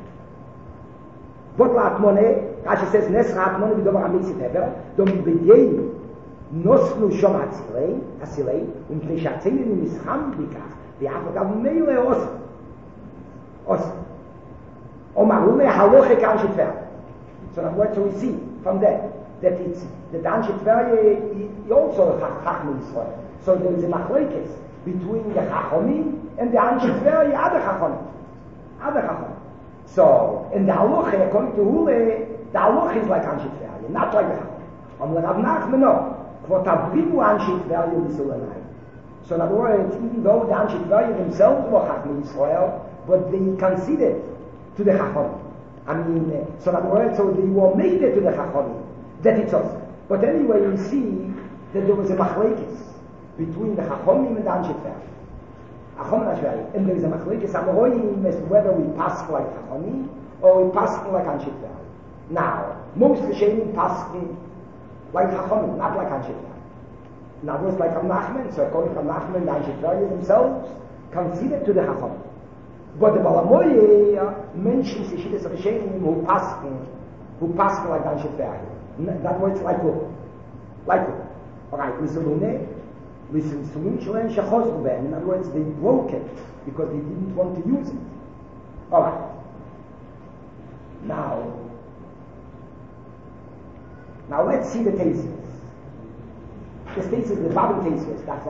What Atmone, Rashi says, Nesra Atmone b'dover ha'mitzit hever, dom b'dei noslu shom ha'tzilei, pnei she'atzilei mischam b'kach, v'yaf agav meile os. Omaru me haloche k'Anshe Tverje. So now what do we see from that? That it's, that Anshe Tverje also Chachmei Yisrael. So there is a machlokes between the Chachomim and the Anshe Tverje, other Chachomim. So, in the halacha, according to Hule, the halacha is like Anshe Tverje, not like the Chacham. Like Rav Nachman, no. Kvot abrimu Anshe Tverje b'Sulanai. So in other words, even though the Anshe Tverje themselves were Chachmei Yisrael, but they conceded to the Chacham. I mean, so in other words, so they were made it to the Chacham, that it's us. But anyway, you see that there was a machlekes between the Chachamim and the Anshe Tverje. And there is a machlekes amoroyim as whether we pass like Chachamim or we pass like Anshe Tverje. Now, most Rishonim pass like Chachamim, not like Anshe Tverje. Now, it was like Rav Nachman, so according to Rav Nachman, the Anshe Tverje themselves conceded to the Chachamim. But the Balamoye mentions the Shittas of Rishonim who pass like Anshe Tverje. That was like who? Like who? Alright, listen, in other words, they broke it because they didn't want to use it. Alright. Now let's see the thesis. The thesis, the Bible thesis, that's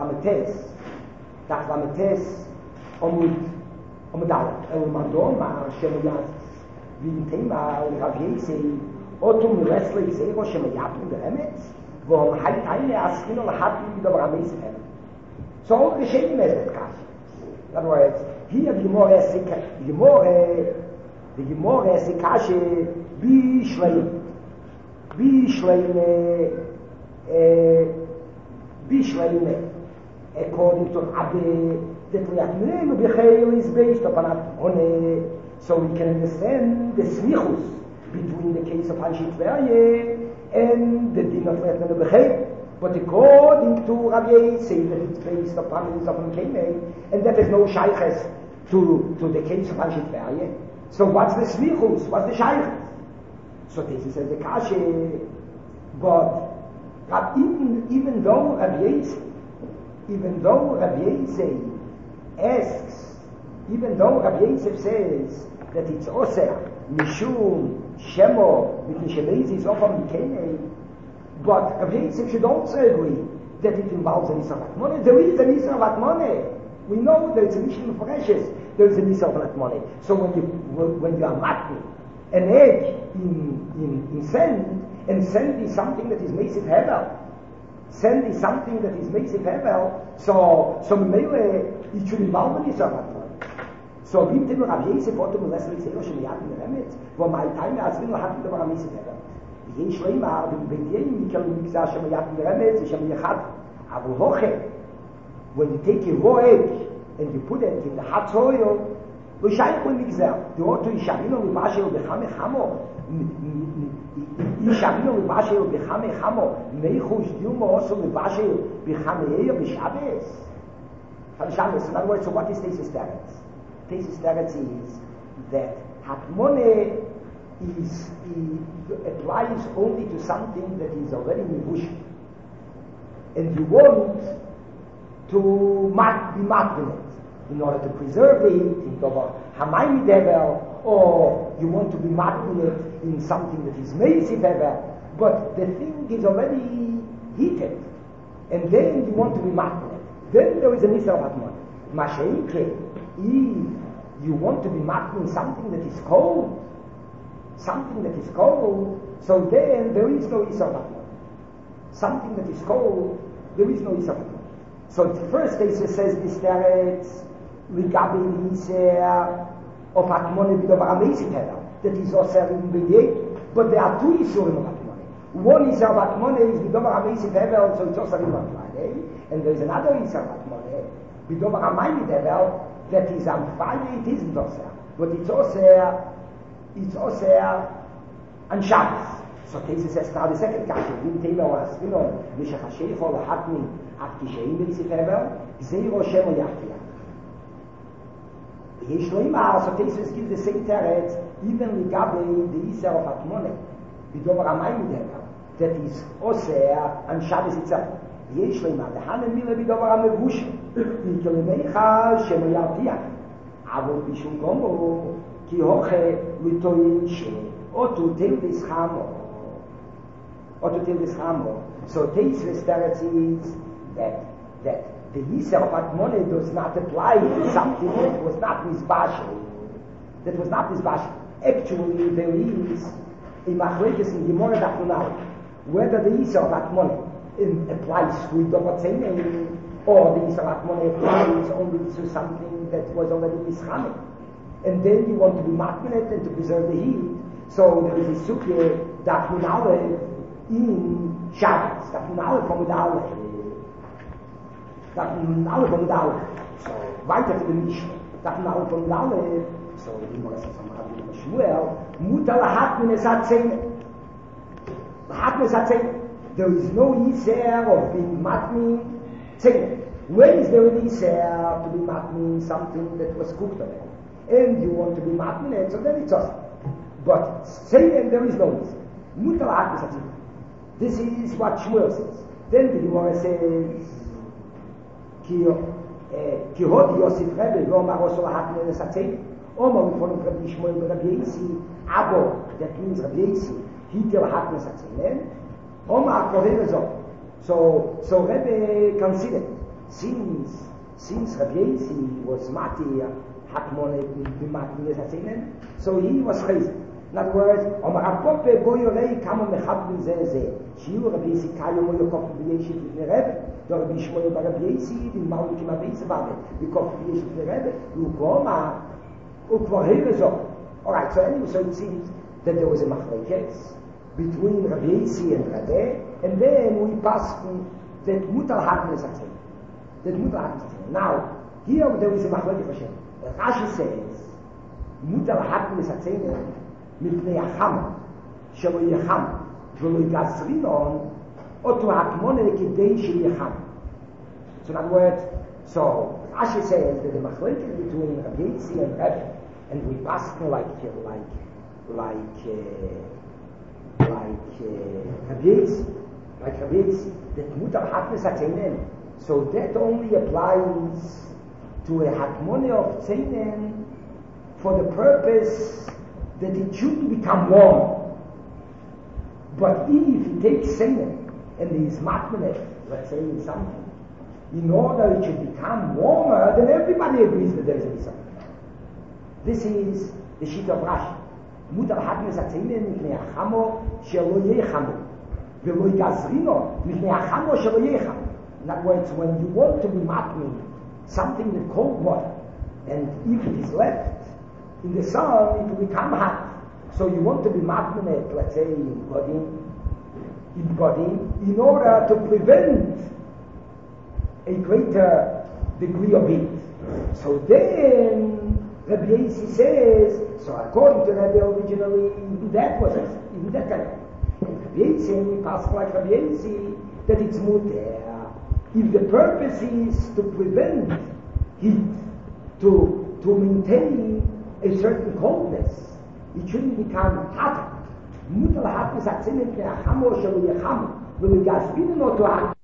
Lametes, Omudal, Elmadoma, Shemayaz, Vintema, Rav Yossi, Otum Leslie, Zero, Shemayat, the Emetz. So all the Rishonim has that kash. In other words, here the Gemara has a kash bishleime according to Rabbi that Liatminu b'cheil is based upon Atmone, so we can understand the smichus between the case of Anshe Tverje and the din of Liatminu b'cheil. But according to Rabbi Yossi, that it's based upon the Kemei, and that there's no shayches to the case of Anshe Tverje. So what's the smichus? What's the shayches? So this is the kashe. But even though Rabbi Yossi asks, even though Rabbi Yossi says that it's oseh mishum shemo mitnishelezi zofam mikene, but Rabbi Yossi should also agree that it involves an Isra Atmone. There is an Isra Atmone. We know there is a mission of precious. There is an Isra Atmone. So when you are matni an egg in sand, and sand is something that is Meisiv Hevel. Sand is something that is Meisiv Hevel. So maybe it should involve an Isra Atmone. So gibt immer Rabbi Yossi Potom Leslie Zero Shemiyat in Remet, wo my time as will have the Meisiv Hevel. יש לימה, בגלל מכם נגזר שמייך מרמז, שמייחד, אבל הוכן, when you take a raw egg, and you put it in the hot soil, לא שייך הוא נגזר, דעותו ישאבינו מבשל בחמי חמו, ישאבינו מבשל בחמי חמו, ניחוש דיומו עושו מבשל בחמי בשבס. In other words, so what is Tesis Teretz? Tesis Teretz is that Hatmone applies only to something that is already mivush, and you want to be matvinet in order to preserve the heat in Dover Hamayim Dever, or you want to be matvinet in something that is Meisiv Dever, but the thing is already heated, and then you want to be matnet. Then there is a Nisar of Hatmon. Masha'ikre, if you want to be matnet something that is cold, so then there is no Nisar of Hatmon. Something that is cold, there is no Nisar of Hatmon. So the first case says this teretz, Ligabi Nisar of Hatmon b'dovar amazing hevel, that is also in the but there are two Isurim of Hatmon. One Isar of Hatmon is b'dovar amazing hevel, so it's also in Friday, and there is another Isar of Hatmon, b'dovar amayim hevel, that is on Friday, it isn't also, but it's also on Shabbos. So Tese says now the second kasha, didn't tell us, Mishach HaSheich or Hatmi, at Kisheim B'tzif Hevel, Zeiro Shem o Yachtiach. Yesh lo imar, so Tese gives the same teretz, even Ligabe, the Isar of Hatmone, b'dovar amayim hevel, that is also on Shabbos itself. Yesh lo imar, the Hanen Mile b'dovar amevush, V'ikelemeicha Shem o Yachtiach, Avot Bishum Gomo, Ki Hoche L'toyin She, or to tell this Chamo, So Teisves teretz is that the Yisar of Hatmone does not apply to something that was not misbashel. Actually, there is a machlekes in Gemara Dachunal whether the Yisar of Hatmone applies to Dover Tzeinim or the Yisar of Hatmone applies only to something that was already mischanek. And then you want to be matnet and to preserve the heat. So there is a sukye Dachunal in Shabbos, Dachunal from Dale. So weiter to the Mishnah. Dachunal from Dale. So the Gemara says from Rabbi Shmuel, Mutar lahatmin es hatzeinim. Lahatmin es hatzeinim. There is no Yisr of being matmin tzeinim. When is there an Yisr to be matmin something that was cooked already? And you want to be matmin, so then it's awesome. But tzeinim there is no Yisr. Mutar lahatmin es hatzeinim. This is what Shmuel says. Then the Gemara says, Ki hod Yosef Rebbe, Yomar Oso lahatmin es hatzeinim. Omar von Rabbi Shmuel and Rabbi Yisi, Abo, that means Rabbi Yisi, Hitel Hatnes Hatzeinen, Omar Kohen. So Rebbe considered, since Rabbi Yisi was Mati, Hatmone, Matines Hatzeinen, so he was crazy. In other words, Omar Apope, Boyorei, Kamo Mechatmin Zeh, Shiur Rabbi Yisi, Kayo Moyokov, Rabbi Yisi, Rebbe, Rabbi Shmuel, Rabbi Yisi, the Maulik, Rabbi Yisi, Yokov, Rabbi Yisi, Rebbe, Yukoma, Alright, so it seems that there was a machlekes between Rabbi Yisi and Rebbe, and then we passed that Mutar Hatnes Hatzeinen. Now, here there is a machlekes Hashem. Rashi says, Mutar Hatnes Hatzeinen mipnei Acham, shelo Yecham, v'lo Yigazrinon, oto Hatmone kidei sheyecham. So in other words, so Rashi says that the machlekes between Rabbi Yisi and Rebbe, and we passed like Rabbi Yisi, that Mutar Hatnes Hatzeinen. So that only applies to a Hatmone of Tzeinen for the purpose that it shouldn't become warm. But if you take Tzeinen and there is matmenet, let's say in something, in order it should become warmer, then everybody agrees that there is a Nisar. This is the sheet of Rashi. Mutar Hatnes Hatzeinen mipnei Achamo shelo Yechamu, v'lo Yigazrino mipnei Achamo shelo Yechamu. In other words, when you want to be matmin something with cold water, and if it is left in the sun, it will become hot. So you want to be matmin it, let's say in body, in order to prevent a greater degree of heat. So then Rabbi Yisi says, so according to Rabbi originally, even that kind of thing. And Rabbi Yisi passed like Rabbi Yisi that it's muter. If the purpose is to prevent heat, to maintain a certain coldness, it shouldn't become hotter. Muter lahatnes hatzeinen mipnei Achamo shelo Yechamu, v'lo Yigazrino to